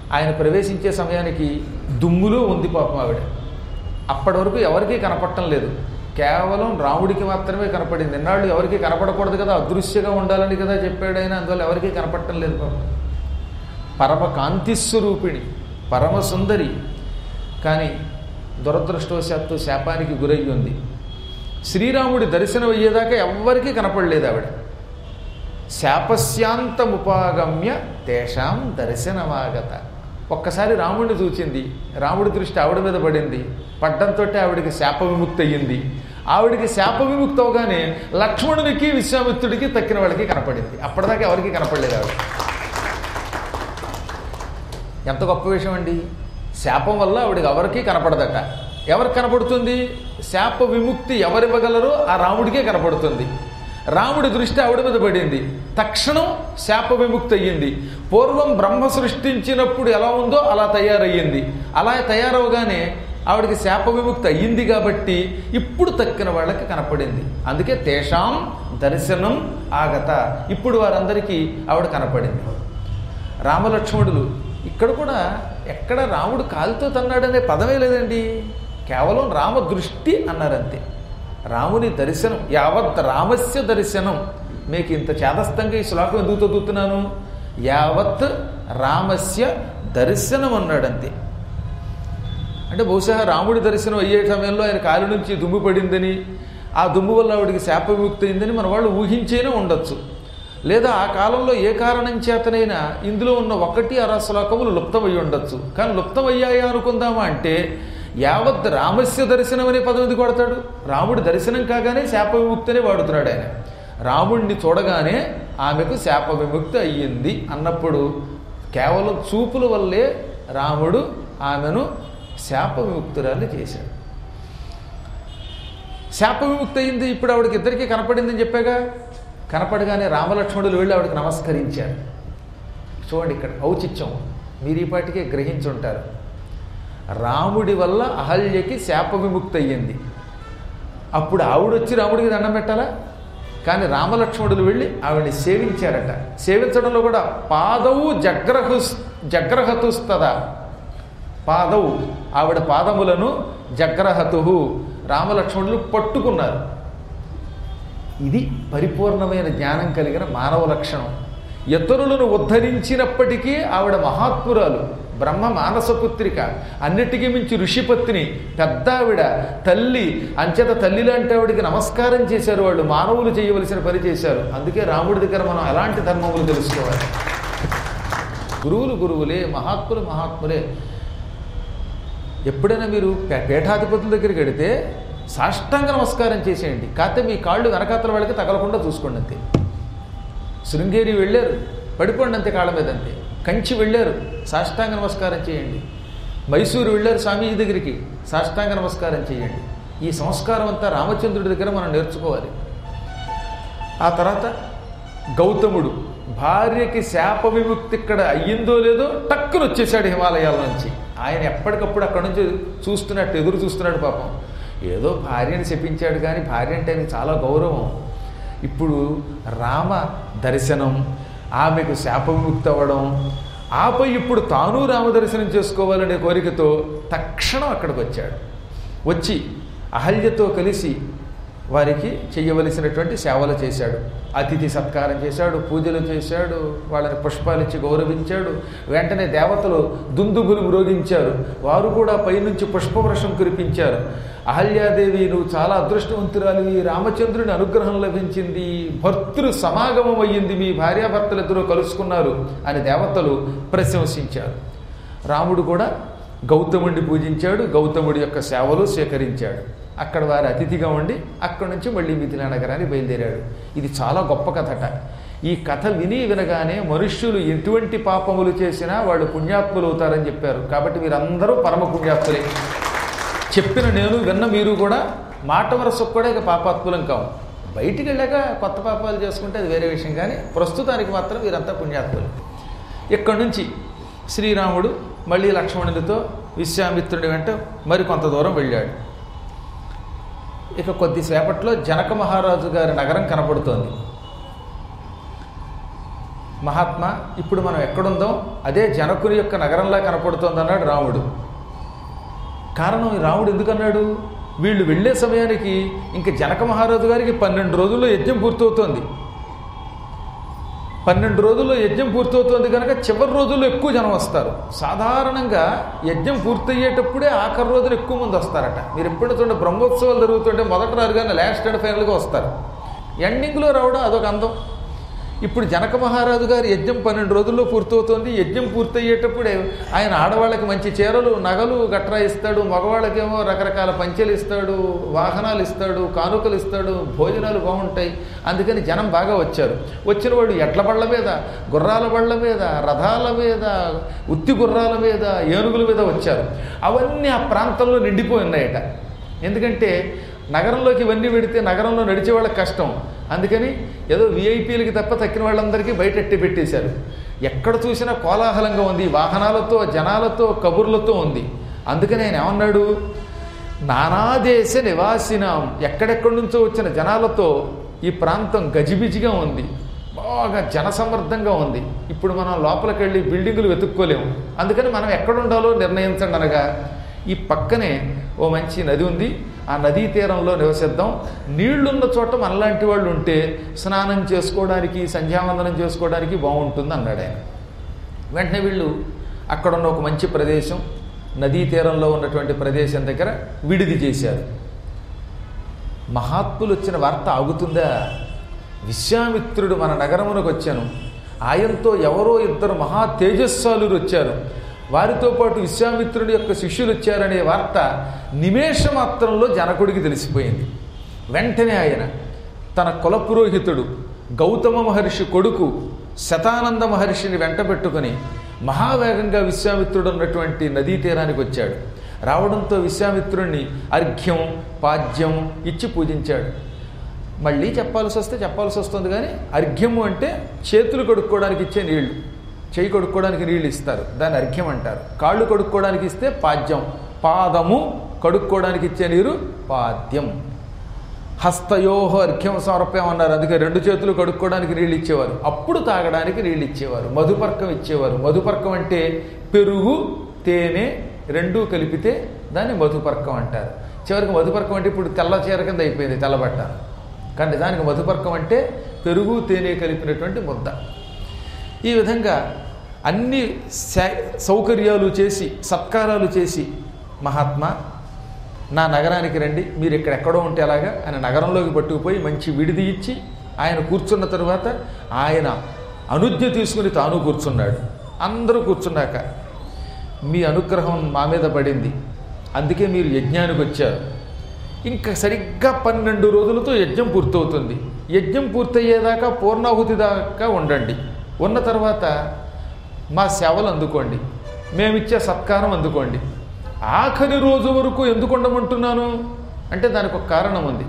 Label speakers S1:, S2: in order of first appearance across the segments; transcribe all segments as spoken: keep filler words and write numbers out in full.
S1: ఆయన ప్రవేశించే సమయానికి దుమ్ములో ఉంది పాపం ఆవిడ. అప్పటి వరకు ఎవరికీ కనపడటం లేదు, కేవలం రాముడికి మాత్రమే కనపడింది. నిన్నాళ్ళు ఎవరికీ కనపడకూడదు కదా, అదృశ్యంగా ఉండాలని కదా చెప్పాడు ఆయన, అందువల్ల ఎవరికీ కనపడటం లేదు పాపం. పరమ కాంతిస్వరూపిణి, పరమ సుందరి, కానీ దురదృష్టవశాత్తు శాపానికి గురయ్యి ఉంది. శ్రీరాముడి దర్శనం అయ్యేదాకా ఎవ్వరికీ కనపడలేదు ఆవిడ. శాపస్యాంతముపాగమ్య తేషాం దర్శనమాగత. ఒక్కసారి రాముడిని చూచింది, రాముడి దృష్టి ఆవిడ మీద పడింది, పడ్డంతో ఆవిడికి శాప విముక్తి అయ్యింది. ఆవిడికి శాప విముక్తి అవగానే లక్ష్మణునికి విశ్వామిత్రుడికి తక్కిన వాళ్ళకి కనపడింది. అప్పటిదాకా ఎవరికి కనపడలేదు ఆవిడ. ఎంత గొప్ప విషయం అండి! శాపం వల్ల ఆవిడికి ఎవరికీ కనపడదట. ఎవరికి కనపడుతుంది? శాప విముక్తి ఎవరివ్వగలరో ఆ రాముడికే కనపడుతుంది. రాముడి దృష్టి ఆవిడ మీద పడింది, తక్షణం శాప విముక్తి అయ్యింది. పూర్వం బ్రహ్మ సృష్టించినప్పుడు ఎలా ఉందో అలా తయారయ్యింది. అలా తయారవగానే ఆవిడికి శాప విముక్తి అయ్యింది కాబట్టి ఇప్పుడు తక్కిన వాళ్ళకి కనపడింది. అందుకే తేషాం దర్శనం ఆగత. ఇప్పుడు వారందరికీ ఆవిడ కనపడింది. రామలక్ష్మణులు ఇక్కడ కూడా ఎక్కడ రాముడు కాలుతో తన్నాడనే పదమే లేదండి, కేవలం రామ దృష్టి అన్నారంతే. రాముని దర్శనం, యావత్ రామస్య దర్శనం. మీకు ఇంత చేదస్తంగా ఈ శ్లోకం ఎందుకు చదువుతున్నాను? యావత్ రామస్య దర్శనం అన్నాడంతే. అంటే బహుశా రాముడి దర్శనం అయ్యే సమయంలో ఆయన కాలు నుంచి దుమ్ము పడిందని, ఆ దుమ్ము వల్ల ఆవిడికి శాప విముక్తి అయిందని మన వాళ్ళు ఊహించేనే ఉండొచ్చు. లేదా ఆ కాలంలో ఏ కారణం చేతనైనా ఇందులో ఉన్న ఒకటి అర శ్లోకములు లుప్తమయ్యి ఉండొచ్చు. కానీ లుప్తమయ్యాయా అనుకుందామా అంటే యావత్ రామస్య దర్శనం అనే పదం ఎందుకు వాడతాడు? రాముడి దర్శనం కాగానే శాప విముక్తినే వాడుతున్నాడు ఆయన. రాముడిని చూడగానే ఆమెకు శాప విముక్తి అయ్యింది అన్నప్పుడు కేవలం చూపుల వల్లే రాముడు ఆమెను శాప విముక్తురాలు చేశాడు. శాప విముక్తి అయింది, ఇప్పుడు ఆవిడకి ఇద్దరికీ కనపడిందని చెప్పాగా. కనపడగానే రామలక్ష్మణులు వెళ్ళి ఆవిడకి నమస్కరించారు. చూడండి ఇక్కడ ఔచిత్యం, మీరు ఈ పాటికే గ్రహించుంటారు. రాముడి వల్ల అహల్యకి శాప విముక్తి అయ్యింది. అప్పుడు ఆవిడొచ్చి రాముడికి దండం పెట్టాలా? కానీ రామలక్ష్మణులు వెళ్ళి ఆవిడని సేవించారట. సేవించడంలో కూడా పాదవు జగ్రహు జగ్రహతుస్తదా, పాదవు ఆవిడ పాదములను జగ్రహతు రామలక్ష్మణులు పట్టుకున్నారు. ఇది పరిపూర్ణమైన జ్ఞానం కలిగిన మానవ లక్షణం. ఇతరులను ఉద్ధరించినప్పటికీ ఆవిడ మహాత్మురాలు, బ్రహ్మ మానసపుత్రిక, అన్నిటికీ మించి ఋషిపత్ని, పెద్ద ఆవిడ, తల్లి. అంచేత తల్లి లాంటి ఆవిడికి నమస్కారం చేశారు వాళ్ళు. మానవులు చేయవలసిన పని చేశారు. అందుకే రాముడి దగ్గర మనం ఎలాంటి ధర్మములు తెలుసుకోవాలి. గురువులు గురువులే, మహాత్ములు మహాత్ములే. ఎప్పుడైనా మీరు పీఠాధిపతుల దగ్గరికి వెడితే సాష్టాంగ నమస్కారం చేసేయండి. కాకపోతే మీ కాళ్ళు వెనకాతల వాళ్ళకి తగలకుండా చూసుకోండి అంతే. శృంగేరి వెళ్ళారు, పడిపోండి అంతే కాళ్ళ మీద అంతే. కంచి వెళ్ళారు, సాష్టాంగ నమస్కారం చేయండి. మైసూరు వెళ్ళారు స్వామీజీ దగ్గరికి, సాష్టాంగ నమస్కారం చేయండి. ఈ సంస్కారం అంతా రామచంద్రుడి దగ్గర మనం నేర్చుకోవాలి. ఆ తర్వాత గౌతముడు భార్యకి శాప విముక్తి ఇక్కడ అయ్యిందో లేదో టక్కున వచ్చేసాడు హిమాలయాల నుంచి. ఆయన ఎప్పటికప్పుడు అక్కడ నుంచి చూస్తున్నట్టు ఎదురు చూస్తున్నాడు పాపం. ఏదో భార్యని శపించాడు కానీ భార్య అంటే ఆయనకి చాలా గౌరవం. ఇప్పుడు రామ దర్శనం, ఆమెకు శాప విముక్తి అవ్వడం, ఆపై ఇప్పుడు తాను రామ దర్శనం చేసుకోవాలనే కోరికతో తక్షణం అక్కడికి వచ్చాడు. వచ్చి అహల్యతో కలిసి వారికి చేయవలసినటువంటి సేవలు చేశాడు. అతిథి సత్కారం చేశాడు, పూజలు చేశాడు, వాళ్ళని పుష్పాలిచ్చి గౌరవించాడు. వెంటనే దేవతలు దుందుబులు మ్రోగించారు, వారు కూడా పైనుంచి పుష్పవృషం కురిపించారు. అహల్యాదేవి, నువ్వు చాలా అదృష్టవంతురాలివి, రామచంద్రుని అనుగ్రహం లభించింది, భర్తృ సమాగమం అయ్యింది, మీ భార్యాభర్తలు ఇద్దరూ కలుసుకున్నారు అని దేవతలు ప్రశంసించారు. రాముడు కూడా గౌతముడిని పూజించాడు, గౌతముడి యొక్క సేవలు స్వీకరించాడు. అక్కడ వారి అతిథిగా ఉండి అక్కడి నుంచి మళ్ళీ మిథిలా నగరానికి బయలుదేరాడు. ఇది చాలా గొప్ప కథట. ఈ కథ విని వినగానే మనుష్యులు ఎటువంటి పాపములు చేసినా వాళ్ళు పుణ్యాత్ములు అవుతారని చెప్పారు. కాబట్టి మీరందరూ పరమ పుణ్యాత్ములే. చెప్పిన నేను విన్న మీరు కూడా మాట వరసకు కూడా ఇక పాపాత్ములం కావు. బయటికి వెళ్ళాక కొత్త పాపాలు చేసుకుంటే అది వేరే విషయం, కానీ ప్రస్తుతానికి మాత్రం వీరంతా పుణ్యాత్ములు. ఇక్కడి నుంచి శ్రీరాముడు మళ్ళీ లక్ష్మణుడితో విశ్వామిత్రుడి వెంట మరి కొంత దూరం వెళ్ళాడు. ఇక కొద్దిసేపట్లో జనక మహారాజు గారి నగరం కనపడుతోంది. మహాత్మా ఇప్పుడు మనం ఎక్కడుందాం అదే జనకుని యొక్క నగరంలా కనపడుతోంది అన్నాడు రాముడు. కారణం రాముడు ఎందుకన్నాడు, వీళ్ళు వెళ్ళే సమయానికి ఇంక జనక మహారాజు గారికి పన్నెండు రోజుల్లో యజ్ఞం పూర్తవుతోంది. పన్నెండు రోజుల్లో యజ్ఞం పూర్తవుతోంది కనుక చివరి రోజుల్లో ఎక్కువ జనం వస్తారు. సాధారణంగా యజ్ఞం పూర్తయ్యేటప్పుడే ఆఖరి రోజులు ఎక్కువ మంది వస్తారట. మీరు ఎప్పుడు చూడండి, బ్రహ్మోత్సవాలు జరుగుతుంటే మొదట రారు కానీ లాస్ట్ అండ్ ఫైనల్గా వస్తారు. ఎండింగ్లో రావడం అదొక అందం. ఇప్పుడు జనక మహారాజు గారి యజ్ఞం పన్నెండు రోజుల్లో పూర్తవుతోంది. యజ్ఞం పూర్తయ్యేటప్పుడే ఆయన ఆడవాళ్ళకి మంచి చీరలు నగలు గట్రా ఇస్తాడు, మగవాళ్ళకేమో రకరకాల పంచెలు ఇస్తాడు, వాహనాలు ఇస్తాడు, కానుకలు ఇస్తాడు, భోజనాలు బాగుంటాయి. అందుకని జనం బాగా వచ్చారు. వచ్చిన వాడు ఎడ్ల బళ్ళ మీద, గుర్రాల బళ్ళ మీద, రథాల మీద, ఉత్తి గుర్రాల మీద, ఏనుగుల మీద వచ్చారు. అవన్నీ ఆ ప్రాంతంలో నిండిపోయి ఉన్నాయట. ఎందుకంటే నగరంలోకి ఇవన్నీ పెడితే నగరంలో నడిచే వాళ్ళకి కష్టం. అందుకని ఏదో విఐపీలకి తప్ప తక్కిన వాళ్ళందరికీ బయట ఎట్టి పెట్టేశారు. ఎక్కడ చూసినా కోలాహలంగా ఉంది, వాహనాలతో, జనాలతో, కబుర్లతో ఉంది. అందుకని ఆయన ఏమన్నాడు, నానాదేశ నివాసినాం, ఎక్కడెక్కడి నుంచో వచ్చిన జనాలతో ఈ ప్రాంతం గజిబిజిగా ఉంది, బాగా జనసమర్థంగా ఉంది. ఇప్పుడు మనం లోపలికి వెళ్ళి బిల్డింగులు వెతుక్కోలేము. అందుకని మనం ఎక్కడుండాలో నిర్ణయించండి అనగా ఈ పక్కనే ఓ మంచి నది ఉంది, ఆ నదీ తీరంలో నివసిద్దాం. నీళ్లున్న చోట మనలాంటి వాళ్ళు ఉంటే స్నానం చేసుకోవడానికి, సంధ్యావందనం చేసుకోవడానికి బాగుంటుంది అన్నాడు ఆయన. వెంటనే వీళ్ళు అక్కడున్న ఒక మంచి ప్రదేశం, నదీ తీరంలో ఉన్నటువంటి ప్రదేశం దగ్గర విడిది చేశారు. మహాత్ములు వచ్చిన వార్త ఆగుతుందా? విశ్వామిత్రుడు మన నగరమునకు వచ్చాను, ఆయనతో ఎవరో ఇద్దరు మహా తేజస్సాలురు వచ్చారు, వారితో పాటు విశ్వామిత్రుడి యొక్క శిష్యులు వచ్చారనే వార్త నిమేషమాత్రంలో జనకుడికి తెలిసిపోయింది. వెంటనే ఆయన తన కులపురోహితుడు గౌతమ మహర్షి కొడుకు శతానంద మహర్షిని వెంట పెట్టుకుని మహావేగంగా విశ్వామిత్రుడు ఉన్నటువంటి నదీ తీరానికి వచ్చాడు. రావడంతో విశ్వామిత్రుడిని అర్ఘ్యం పాద్యం ఇచ్చి పూజించాడు. మళ్ళీ చెప్పాల్సి వస్తే చెప్పాల్సి వస్తుంది కానీ అర్ఘ్యము అంటే చేతులు కడుక్కోవడానికి ఇచ్చే నీళ్లు, చేయి కడుక్కోవడానికి నీళ్ళు ఇస్తారు, దాన్ని అర్ఘ్యం అంటారు. కాళ్ళు కడుక్కోవడానికి ఇస్తే పాద్యం, పాదము కడుక్కోవడానికి ఇచ్చే నీరు పాద్యం. హస్తయోహో అర్ఘ్యం సమర్ప్యం అన్నారు. అందుకే రెండు చేతులు కడుక్కోవడానికి నీళ్ళు ఇచ్చేవారు, అప్పుడు తాగడానికి నీళ్ళు ఇచ్చేవారు. మధుపర్కం ఇచ్చేవారు. మధుపర్కం అంటే పెరుగు తేనె రెండూ కలిపితే దాన్ని మధుపర్కం అంటారు. చివరికి మధుపర్కం అంటే ఇప్పుడు తెల్ల చీర కింద అయిపోయింది, తెల్లబట్ట. కానీ దానికి మధుపర్కం అంటే పెరుగు తేనె కలిపినటువంటి ముద్ద. ఈ విధంగా అన్ని సౌకర్యాలు చేసి సత్కారాలు చేసి, మహాత్మా నా నగరానికి రండి, మీరు ఇక్కడెక్కడో ఉంటే అలాగా ఆయన నగరంలోకి పట్టుకుపోయి మంచి విడిది ఇచ్చి ఆయన కూర్చున్న తరువాత ఆయన అనుజ్ఞ తీసుకుని తాను కూర్చున్నాడు. అందరూ కూర్చున్నాక, మీ అనుగ్రహం మా మీద పడింది, అందుకే మీరు యజ్ఞానికి వచ్చారు. ఇంకా సరిగ్గా పన్నెండు రోజులతో యజ్ఞం పూర్తవుతుంది. యజ్ఞం పూర్తయ్యేదాకా పూర్ణాహుతి దాకా ఉండండి. ఉన్న తర్వాత మా సేవలు అందుకోండి, మేమిచ్చే సత్కారం అందుకోండి. ఆఖరి రోజు వరకు ఎందుకు ఉండమంటున్నాను అంటే దానికి ఒక కారణం ఉంది.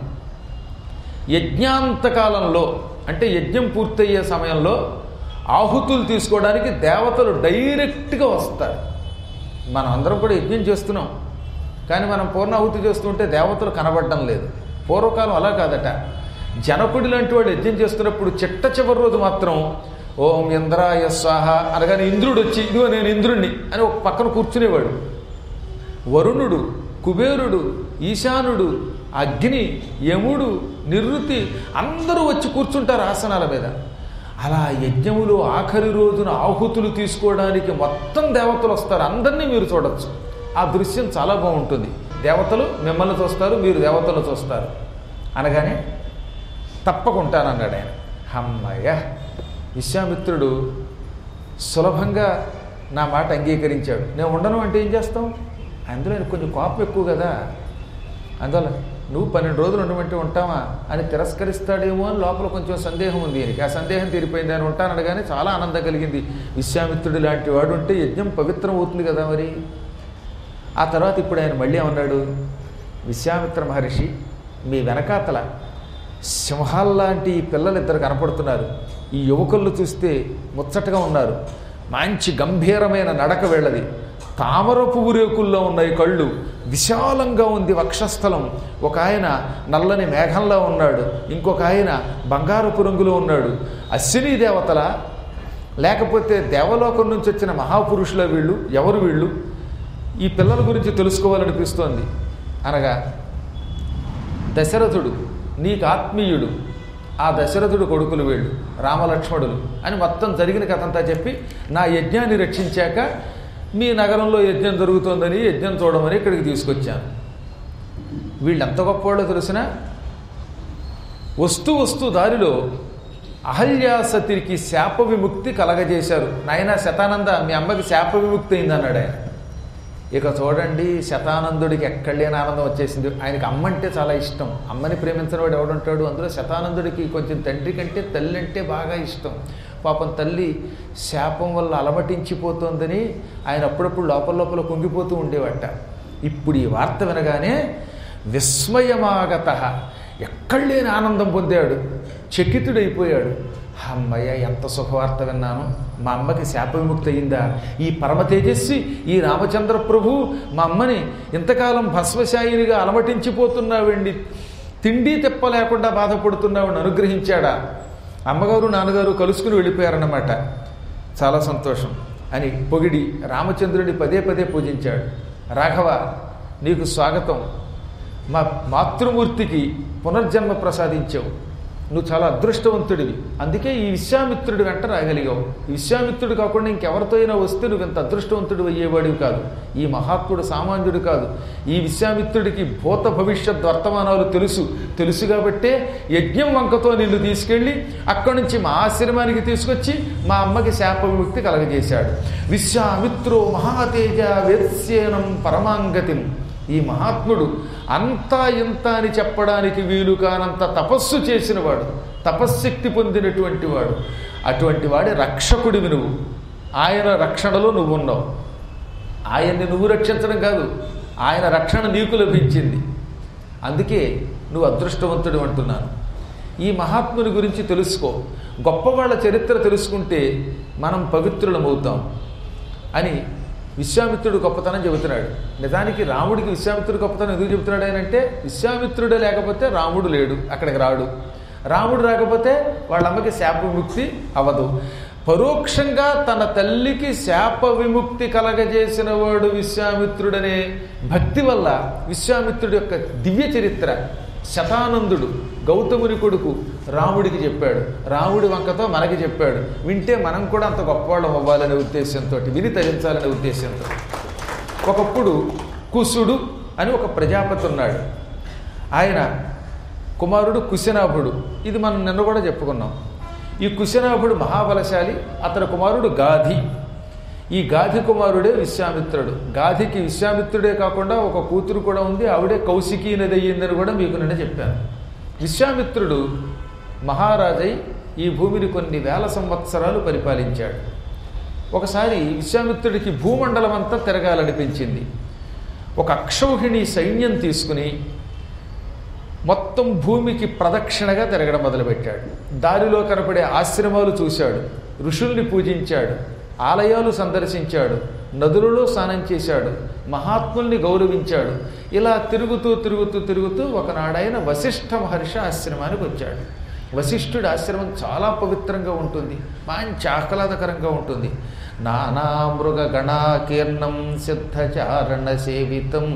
S1: యజ్ఞాంతకాలంలో అంటే యజ్ఞం పూర్తయ్యే సమయంలో ఆహుతులు తీసుకోవడానికి దేవతలు డైరెక్ట్గా వస్తారు. మనం అందరం కూడా యజ్ఞం చేస్తున్నాం, కానీ మనం పూర్ణాహుతి చేస్తుంటే దేవతలు కనబడడం లేదు. పూర్వకాలం అలా కాదట. జనకుడి లాంటి వాడు యజ్ఞం చేస్తున్నప్పుడు చిట్ట చివరి రోజు మాత్రం ఓం ఇంద్రాయ స్వాహ అనగానే ఇంద్రుడు వచ్చి ఇదిగో నేను ఇంద్రుణ్ణి అని ఒక పక్కన కూర్చునేవాడు. వరుణుడు, కుబేరుడు, ఈశానుడు, అగ్ని, యముడు, నివృత్తి అందరూ వచ్చి కూర్చుంటారు ఆసనాల మీద. అలా యజ్ఞములో ఆఖరి రోజున ఆహుతులు తీసుకోవడానికి మొత్తం దేవతలు వస్తారు. అందరినీ మీరు చూడొచ్చు. ఆ దృశ్యం చాలా బాగుంటుంది. దేవతలు మిమ్మల్ని చూస్తారు, మీరు దేవతలు చూస్తారు అనగానే తప్పకుంటానన్నాడు ఆయన. అమ్మయ్య, విశ్వామిత్రుడు సులభంగా నా మాట అంగీకరించాడు. నేను ఉండను అంటే ఏం చేస్తాం? అందులో కొంచెం కోపం ఎక్కువ కదా, అందువల్ల నువ్వు పన్నెండు రోజులు ఉండమంటే ఉంటావా అని తిరస్కరిస్తాడేమో అని లోపల కొంచెం సందేహం ఉంది ఆయనకి. ఆ సందేహం తీరిపోయింది. ఆయన ఉంటానడగానే చాలా ఆనందం కలిగింది. విశ్వామిత్రుడు లాంటి వాడు ఉంటే యజ్ఞం పవిత్రం అవుతుంది కదా మరి. ఆ తర్వాత ఇప్పుడు ఆయన మళ్ళీ అన్నాడు, విశ్వామిత్ర మహర్షి మీ వెనకాతల సింహాల్లాంటి పిల్లలు ఇద్దరు కనపడుతున్నారు. ఈ యువకులను చూస్తే ముచ్చటగా ఉన్నారు. మంచి గంభీరమైన నడక వెళ్ళది. తామర పువ్వు రేకుల్లో ఉన్నాయి కళ్ళు, విశాలంగా ఉంది వక్షస్థలం. ఒక ఆయన నల్లని మేఘంలో ఉన్నాడు, ఇంకొక ఆయన బంగారపు రంగులో ఉన్నాడు. అశ్వినీ దేవతల లేకపోతే దేవలోకం నుంచి వచ్చిన మహాపురుషుల వీళ్ళు, ఎవరు వీళ్ళు, ఈ పిల్లల గురించి తెలుసుకోవాలనిపిస్తోంది అనగా దశరథుడు నీకు ఆత్మీయుడు, ఆ దశరథుడు కొడుకులు వీళ్ళు రామలక్ష్మణులు అని మొత్తం జరిగిన కథంతా చెప్పి నా యజ్ఞాన్ని రక్షించాక మీ నగరంలో యజ్ఞం జరుగుతోందని యజ్ఞం చూడమని ఇక్కడికి తీసుకొచ్చాను. వీళ్ళు ఎంత గొప్పవాళ్ళో తెలిసిన వస్తూ వస్తూ దారిలో అహల్యాసతికి శాప విముక్తి కలగజేశారు. నాయన శతానంద మీ అమ్మకి శాప విముక్తి అయిందన్నాడు ఆయన. ఇక చూడండి శతానందుడికి ఎక్కడ లేని ఆనందం వచ్చేసింది. ఆయనకి అమ్మ అంటే చాలా ఇష్టం. అమ్మని ప్రేమించిన వాడు ఎవడుంటాడు? అందులో శతానందుడికి కొంచెం తండ్రి కంటే తల్లి అంటే బాగా ఇష్టం. పాపం తల్లి శాపం వల్ల అలమటించిపోతోందని ఆయన అప్పుడప్పుడు లోపల లోపల కుంగిపోతూ ఉండేవట. ఇప్పుడు ఈ వార్త వినగానే విస్మయమాగత, ఎక్కడ లేని ఆనందం పొందాడు, చకితుడైపోయాడు. అమ్మయ్య ఎంత శుభవార్త విన్నాను, మా అమ్మకి శాప విముక్తి అయిందా, ఈ పరమ తేజస్వి ఈ రామచంద్ర ప్రభు మా అమ్మని ఇంతకాలం భస్మశాయినిగా అలమటించిపోతున్నావండి, తిండి తెప్ప లేకుండా బాధపడుతున్నావని అనుగ్రహించాడా, అమ్మగారు నాన్నగారు కలుసుకుని వెళ్ళిపోయారన్నమాట, చాలా సంతోషం అని పొగిడి రామచంద్రుని పదే పదే పూజించాడు. రాఘవ నీకు స్వాగతం, మా మాతృమూర్తికి పునర్జన్మ ప్రసాదించావు, నువ్వు చాలా అదృష్టవంతుడివి, అందుకే ఈ విశ్వామిత్రుడి వెంట రాగలిగావు. ఈ విశ్వామిత్రుడు కాకుండా ఇంకెవరితో అయినా వస్తే నువ్వు ఎంత అదృష్టవంతుడు అయ్యేవాడివి కాదు. ఈ మహాత్ముడు సామాన్యుడు కాదు. ఈ విశ్వామిత్రుడికి భూత భవిష్యత్ వర్తమానాలు తెలుసు తెలుసు కాబట్టే యజ్ఞం వంకతో నిన్ను తీసుకెళ్ళి అక్కడి నుంచి మా ఆశ్రమానికి తీసుకొచ్చి మా అమ్మకి శాప విముక్తి కలగజేశాడు. విశ్వామిత్రో మహాతేజ వేత్స్యేనం పరమాంగతిం. ఈ మహాత్ముడు అంతా ఇంత అని చెప్పడానికి వీలు కానంత తపస్సు చేసినవాడు, తపశ్శక్తి పొందినటువంటి వాడు. అటువంటి వాడి రక్షకుడివి నువ్వు, ఆయన రక్షణలో నువ్వు ఉన్నావు. ఆయన్ని నువ్వు రక్షించడం కాదు, ఆయన రక్షణ నీకు లభించింది, అందుకే నువ్వు అదృష్టవంతుడు అంటున్నాను. ఈ మహాత్ముని గురించి తెలుసుకో, గొప్పవాళ్ళ చరిత్ర తెలుసుకుంటే మనం పవిత్రులమవుతాం అని విశ్వామిత్రుడు గొప్పతనం చెబుతున్నాడు. నిజానికి రాముడికి విశ్వామిత్రుడు గొప్పతనం ఎందుకు చెబుతున్నాడు ఆయన అంటే, విశ్వామిత్రుడే లేకపోతే రాముడు లేడు, అక్కడికి రాడు. రాముడు రాకపోతే వాళ్ళ అమ్మకి శాప విముక్తి అవ్వదు. పరోక్షంగా తన తల్లికి శాప విముక్తి కలగజేసిన వాడు విశ్వామిత్రుడనే భక్తి వల్ల విశ్వామిత్రుడి యొక్క దివ్య చరిత్ర శతానందుడు గౌతముని కొడుకు రాముడికి చెప్పాడు, రాముడి వంకతో మనకి చెప్పాడు. వింటే మనం కూడా అంత గొప్పవాళ్ళం అవ్వాలనే ఉద్దేశంతో, విని తరించాలనే ఉద్దేశంతో. ఒకప్పుడు కుసుడు అని ఒక ప్రజాపతి ఉన్నాడు. ఆయన కుమారుడు కుశనాభుడు. ఇది మనం నిన్న కూడా చెప్పుకున్నాం. ఈ కుశనాభుడు మహాబలశాలి, అతని కుమారుడు గాధి. ఈ గాధి కుమారుడే విశ్వామిత్రుడు. గాధికి విశ్వామిత్రుడే కాకుండా ఒక కూతురు కూడా ఉంది, ఆవిడే కౌశికీ నది అయ్యిందని కూడా మీకు నిన్న చెప్పాను. విశ్వామిత్రుడు మహారాజై ఈ భూమిని కొన్ని వేల సంవత్సరాలు పరిపాలించాడు. ఒకసారి విశ్వామిత్రుడికి భూమండలం అంతా తిరగాలనిపించింది. ఒక అక్షౌహిణి సైన్యం తీసుకుని మొత్తం భూమికి ప్రదక్షిణగా తిరగడం మొదలుపెట్టాడు. దారిలో కనపడే ఆశ్రమాలు చూశాడు, ఋషుల్ని పూజించాడు, ఆలయాలు సందర్శించాడు, నదులలో స్నానం చేశాడు, మహాత్ముల్ని గౌరవించాడు. ఇలా తిరుగుతూ తిరుగుతూ తిరుగుతూ ఒకనాడైన వశిష్ఠ మహర్షి ఆశ్రమానికి వచ్చాడు. వశిష్ఠుడి ఆశ్రమం చాలా పవిత్రంగా ఉంటుంది, మంచి ఆహ్లాదకరంగా ఉంటుంది. నానా మృగ గణాకీర్ణం సిద్ధచారణ సేవితం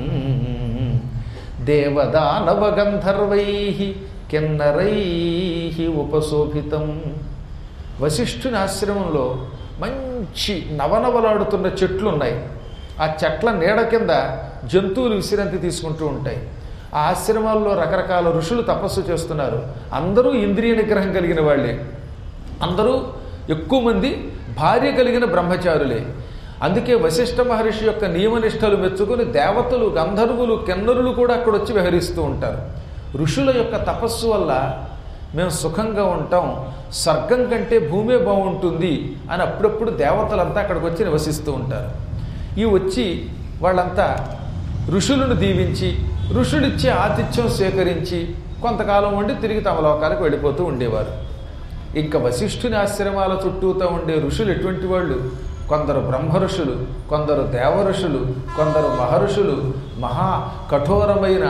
S1: దేవదానవ గంధర్వై కిన్నరై ఉపశోభితం. వశిష్ఠుని ఆశ్రమంలో మంచి నవనవలాడుతున్న చెట్లు ఉన్నాయి. ఆ చెట్ల నీడ కింద జంతువులు విశ్రాంతి తీసుకుంటూ ఉంటాయి. ఆ ఆశ్రమాల్లో రకరకాల ఋషులు తపస్సు చేస్తున్నారు. అందరూ ఇంద్రియ నిగ్రహం కలిగిన వాళ్ళే, అందరూ ఎక్కువ మంది భార్య కలిగిన బ్రహ్మచారులే. అందుకే వశిష్ఠ మహర్షి యొక్క నియమనిష్టలు మెచ్చుకుని దేవతలు, గంధర్వులు, కిన్నరులు కూడా అక్కడ వచ్చి విహరిస్తూ ఉంటారు. ఋషుల యొక్క తపస్సు వల్ల మేము సుఖంగా ఉంటాం, స్వర్గం కంటే భూమే బాగుంటుంది అని అప్పుడప్పుడు దేవతలంతా అక్కడికి వచ్చి నివసిస్తూ ఉంటారు. ఈ వచ్చి వాళ్ళంతా ఋషులను దీవించి ఋషుడిచ్చే ఆతిథ్యం స్వీకరించి కొంతకాలం ఉండి తిరిగి తమ లోకాలకు వెళ్ళిపోతూ ఉండేవారు. ఇంకా వశిష్ఠుని ఆశ్రమాల చుట్టూతో ఉండే ఋషులు ఎటువంటి వాళ్ళు? కొందరు బ్రహ్మ ఋషులు, కొందరు దేవ ఋషులు, కొందరు మహర్షులు, మహా కఠోరమైన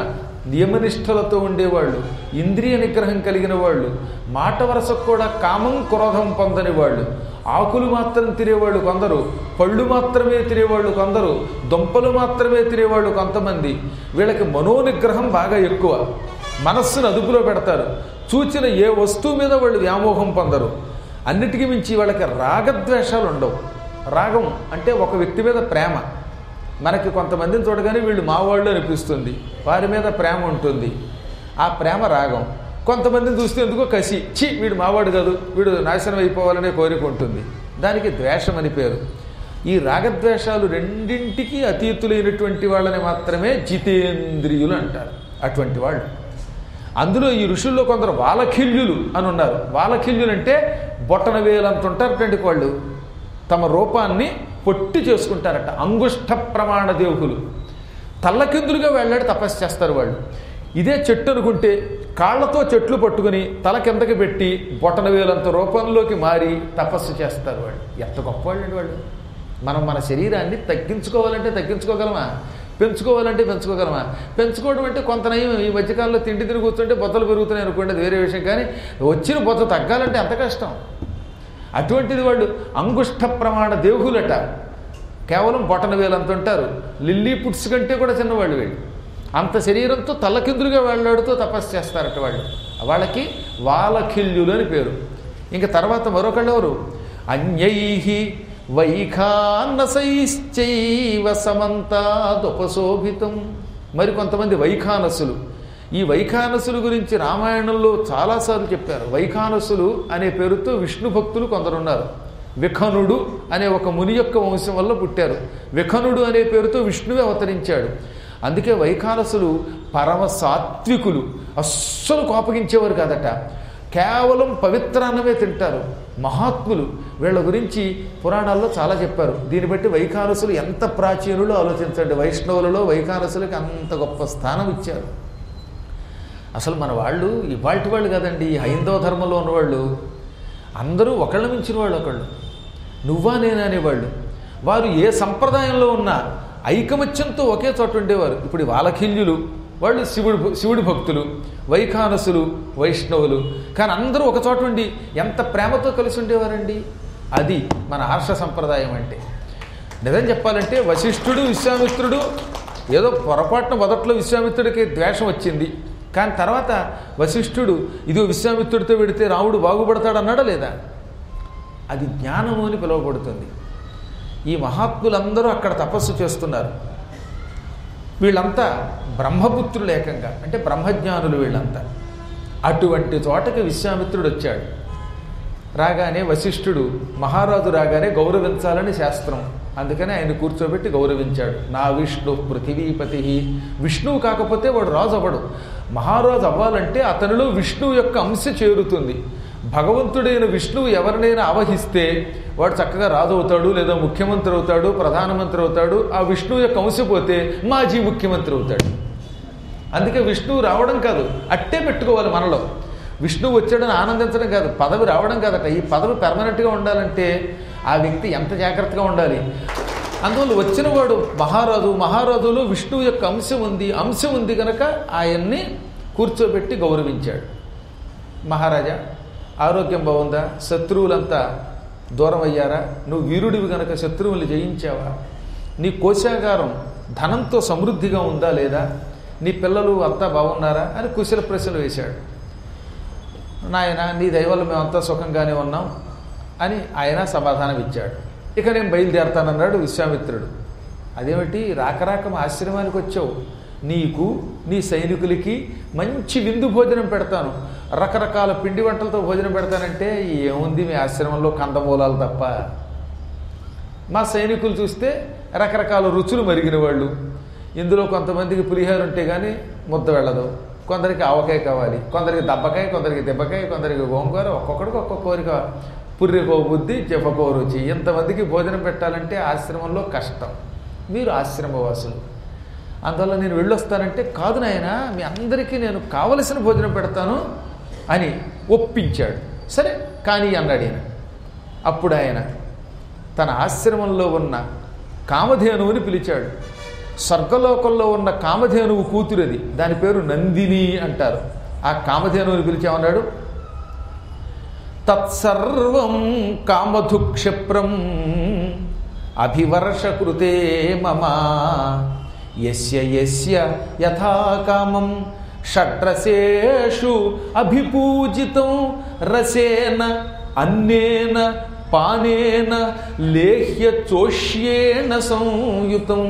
S1: నియమనిష్టలతో ఉండేవాళ్ళు, ఇంద్రియ నిగ్రహం కలిగిన వాళ్ళు, మాట వరసకు కూడా కామం క్రోధం పొందని వాళ్ళు, ఆకులు మాత్రం తినేవాళ్ళు కొందరు, పళ్ళు మాత్రమే తినేవాళ్ళు కొందరు, దుంపలు మాత్రమే తినేవాళ్ళు కొంతమంది. వీళ్ళకి మనోనిగ్రహం బాగా ఎక్కువ, మనస్సును అదుపులో పెడతారు, చూచిన ఏ వస్తువు మీద వాళ్ళు వ్యామోహం పొందరు. అన్నిటికీ మించి వాళ్ళకి రాగద్వేషాలు ఉండవు. రాగం అంటే ఒక వ్యక్తి మీద ప్రేమ. మనకి కొంతమందిని చూడగానే వీళ్ళు మావాళ్ళు అనిపిస్తుంది, వారి మీద ప్రేమ ఉంటుంది, ఆ ప్రేమ రాగం. కొంతమందిని చూస్తే ఎందుకో కసి, చి వీడు మావాడు కాదు, వీడు నాశనం అయిపోవాలనే కోరిక ఉంటుంది, దానికి ద్వేషం అని పేరు. ఈ రాగద్వేషాలు రెండింటికి అతీతులైనటువంటి వాళ్ళని మాత్రమే జితేంద్రియులు అంటారు. అటువంటి వాళ్ళు. అందులో ఈ ఋషుల్లో కొందరు వాలఖిల్యులు అని ఉన్నారు. వాలఖిల్యులు అంటే బొట్టన వేలంత ఉంటారటండి వాళ్ళు. తమ రూపాన్ని పొట్టి చేసుకుంటారట. అంగుష్ట ప్రమాణ దేవుకులు. తల్లకిందులుగా వెళ్ళాడు తపస్సు చేస్తారు వాళ్ళు. ఇదే చెట్టు అనుకుంటే కాళ్లతో చెట్లు పట్టుకుని తల కిందకి పెట్టి బొటన వేలంత రూపంలోకి మారి తపస్సు చేస్తారు వాళ్ళు. ఎంత గొప్ప వాళ్ళండి వాళ్ళు. మనం మన శరీరాన్ని తగ్గించుకోవాలంటే తగ్గించుకోగలమా? పెంచుకోవాలంటే పెంచుకోగలమా? పెంచుకోవడం అంటే కొంత నయం. ఈ మధ్యకాలంలో తిండి తిరిగి కూర్చుంటే బొత్తలు పెరుగుతున్నాయి అనుకోండి, అది వేరే విషయం. కానీ వచ్చిన బొత్త తగ్గాలంటే ఎంత కష్టం. అటువంటిది వాళ్ళు అంగుష్ట ప్రమాణ దేవులట. కేవలం బొటన వేలంత ఉంటారు. లిల్లీ పుట్స్ కంటే కూడా చిన్నవాళ్ళు వీళ్ళు. అంత శరీరంతో తల్లకిందులుగా వెళ్ళాడుతూ తపస్సు చేస్తారట వాళ్ళు. వాళ్ళకి వాలఖిల్యులు అని పేరు. ఇంకా తర్వాత మరొకళ్ళెవరు? అన్యైహి వైఖానసైశ్చైవ సమంతాదుపశోభితం. మరి కొంతమంది వైఖానసులు. ఈ వైఖానసుల గురించి రామాయణంలో చాలాసార్లు చెప్పారు. వైఖానసులు అనే పేరుతో విష్ణు భక్తులు కొందరున్నారు. విఖనుడు అనే ఒక ముని యొక్క వంశం వల్ల పుట్టారు. విఖనుడు అనే పేరుతో విష్ణువే అవతరించాడు. అందుకే వైఖానసులు పరమ సాత్వికులు. అస్సలు కోపగించేవారు కాదట. కేవలం పవిత్రాన్నమే తింటారు. మహాత్ములు. వీళ్ళ గురించి పురాణాల్లో చాలా చెప్పారు. దీన్ని బట్టి వైఖానసులు ఎంత ప్రాచీనులో ఆలోచించండి. వైష్ణవులలో వైఖానసులకి అంత గొప్ప స్థానం ఇచ్చారు. అసలు మన వాళ్ళు ఇవాల్టి వాళ్ళు కాదండి. ఈ హైందవ ధర్మంలో ఉన్నవాళ్ళు అందరూ ఒకళ్ళ మించిన వాళ్ళు ఒకళ్ళు. నువ్వా నేనా అనేవాళ్ళు. వారు ఏ సంప్రదాయంలో ఉన్నా ఐకమత్యంతో ఒకే చోట ఉండేవారు. ఇప్పుడు వాలఖిల్యులు వాళ్ళు శివుడు శివుడి భక్తులు, వైఖానసులు వైష్ణవులు. కానీ అందరూ ఒక చోట ఉండి ఎంత ప్రేమతో కలిసి ఉండేవారండి. అది మన హర్ష సంప్రదాయం అంటే. నిజం చెప్పాలంటే వశిష్ఠుడు విశ్వామిత్రుడు ఏదో పొరపాటున మొదట్లో విశ్వామిత్రుడికి ద్వేషం వచ్చింది. కానీ తర్వాత వశిష్ఠుడు ఇదిగో విశ్వామిత్రుడితో పెడితే రాముడు బాగుపడతాడు అన్నాడా లేదా? అది జ్ఞానము అని పిలువబడుతుంది. ఈ మహాత్ములందరూ అక్కడ తపస్సు చేస్తున్నారు. వీళ్ళంతా బ్రహ్మపుత్రులు ఏకంగా, అంటే బ్రహ్మజ్ఞానులు వీళ్ళంతా. అటువంటి చోటకి విశ్వామిత్రుడు వచ్చాడు. రాగానే వశిష్ఠుడు మహారాజు రాగానే గౌరవించాలని శాస్త్రం. అందుకని ఆయన కూర్చోబెట్టి గౌరవించాడు. నా విష్ణు పృథివీపతి. విష్ణువు కాకపోతే వాడు రాజు అవ్వడు. మహారాజు అవ్వాలంటే అతనిలో విష్ణువు యొక్క అంశ చేరుతుంది. భగవంతుడైన విష్ణువు ఎవరినైనా ఆవహిస్తే వాడు చక్కగా రాజు అవుతాడు, లేదా ముఖ్యమంత్రి అవుతాడు, ప్రధానమంత్రి అవుతాడు. ఆ విష్ణువు యొక్క అంశ పోతే మాజీ ముఖ్యమంత్రి అవుతాడు. అందుకే విష్ణువు రావడం కాదు, అట్టే పెట్టుకోవాలి మనలో. విష్ణువు వచ్చాడని ఆనందించడం కాదు, పదవి రావడం కాదట. ఈ పదవి పెర్మనెంట్గా ఉండాలంటే ఆ వ్యక్తి ఎంత జాగ్రత్తగా ఉండాలి. అందువల్ల వచ్చిన వాడు మహారాజు. మహారాజులో విష్ణువు యొక్క అంశం ఉంది. అంశం ఉంది కనుక ఆయన్ని కూర్చోబెట్టి గౌరవించాడు. మహారాజా, ఆరోగ్యం బాగుందా? శత్రువులంతా దూరం అయ్యారా? నువ్వు వీరుడివి కనుక శత్రువుల్ని జయించావా? నీ కోశాగారం ధనంతో సమృద్ధిగా ఉందా లేదా? నీ పిల్లలు అంతా బాగున్నారా అని కుశల ప్రశ్నలు వేశాడు. నాయన, నీ దయవల్ల మేమంతా సుఖంగానే ఉన్నాం అని ఆయన సమాధానం ఇచ్చాడు. ఇక నేను బయలుదేరతానన్నాడు విశ్వామిత్రుడు. అదేమిటి, రాక రాక మా ఆశ్రమానికి వచ్చావు? నీకు నీ సైనికులకి మంచి విందు భోజనం పెడతాను, రకరకాల పిండి వంటలతో భోజనం పెడతానంటే ఏముంది మీ ఆశ్రమంలో కందమూలాలు తప్ప. మా సైనికులు చూస్తే రకరకాల రుచులు మరిగిన వాళ్ళు. ఇందులో కొంతమందికి పులిహోర ఉంటే కానీ ముద్ద వెళ్ళదు, కొందరికి ఆవకాయ కావాలి, కొందరికి దబ్బకాయ, కొందరికి దెబ్బకాయ, కొందరికి గోంగూర, ఒక్కొక్కడికి ఒక్కొక్క కోరిక. పుర్రెకో బుద్ధి, చెప్పకో రుచి. ఇంతమందికి భోజనం పెట్టాలంటే ఆశ్రమంలో కష్టం. మీరు ఆశ్రమవాసులు, అందువల్ల నేను వెళ్ళొస్తానంటే కాదు నాయన, మీ అందరికీ నేను కావలసిన భోజనం పెడతాను అని ఒప్పించాడు. సరే కానీ అన్నాడు ఆయన. అప్పుడు ఆయన తన ఆశ్రమంలో ఉన్న కామధేనువుని పిలిచాడు. స్వర్గలోకంలో ఉన్న కామధేనువు కూతురది, దాని పేరు నందిని అంటారు. ఆ కామధేనువుని పిలిచామన్నాడు. తత్సర్వం కామధు క్షిప్రం అభివర్షకృతే మమ యస్య యస్య యథా కామం షడ్రసేషు అభిపూజితం రసేన అన్నేన పానేన లేహ్య చోష్యేణ సంయుతం.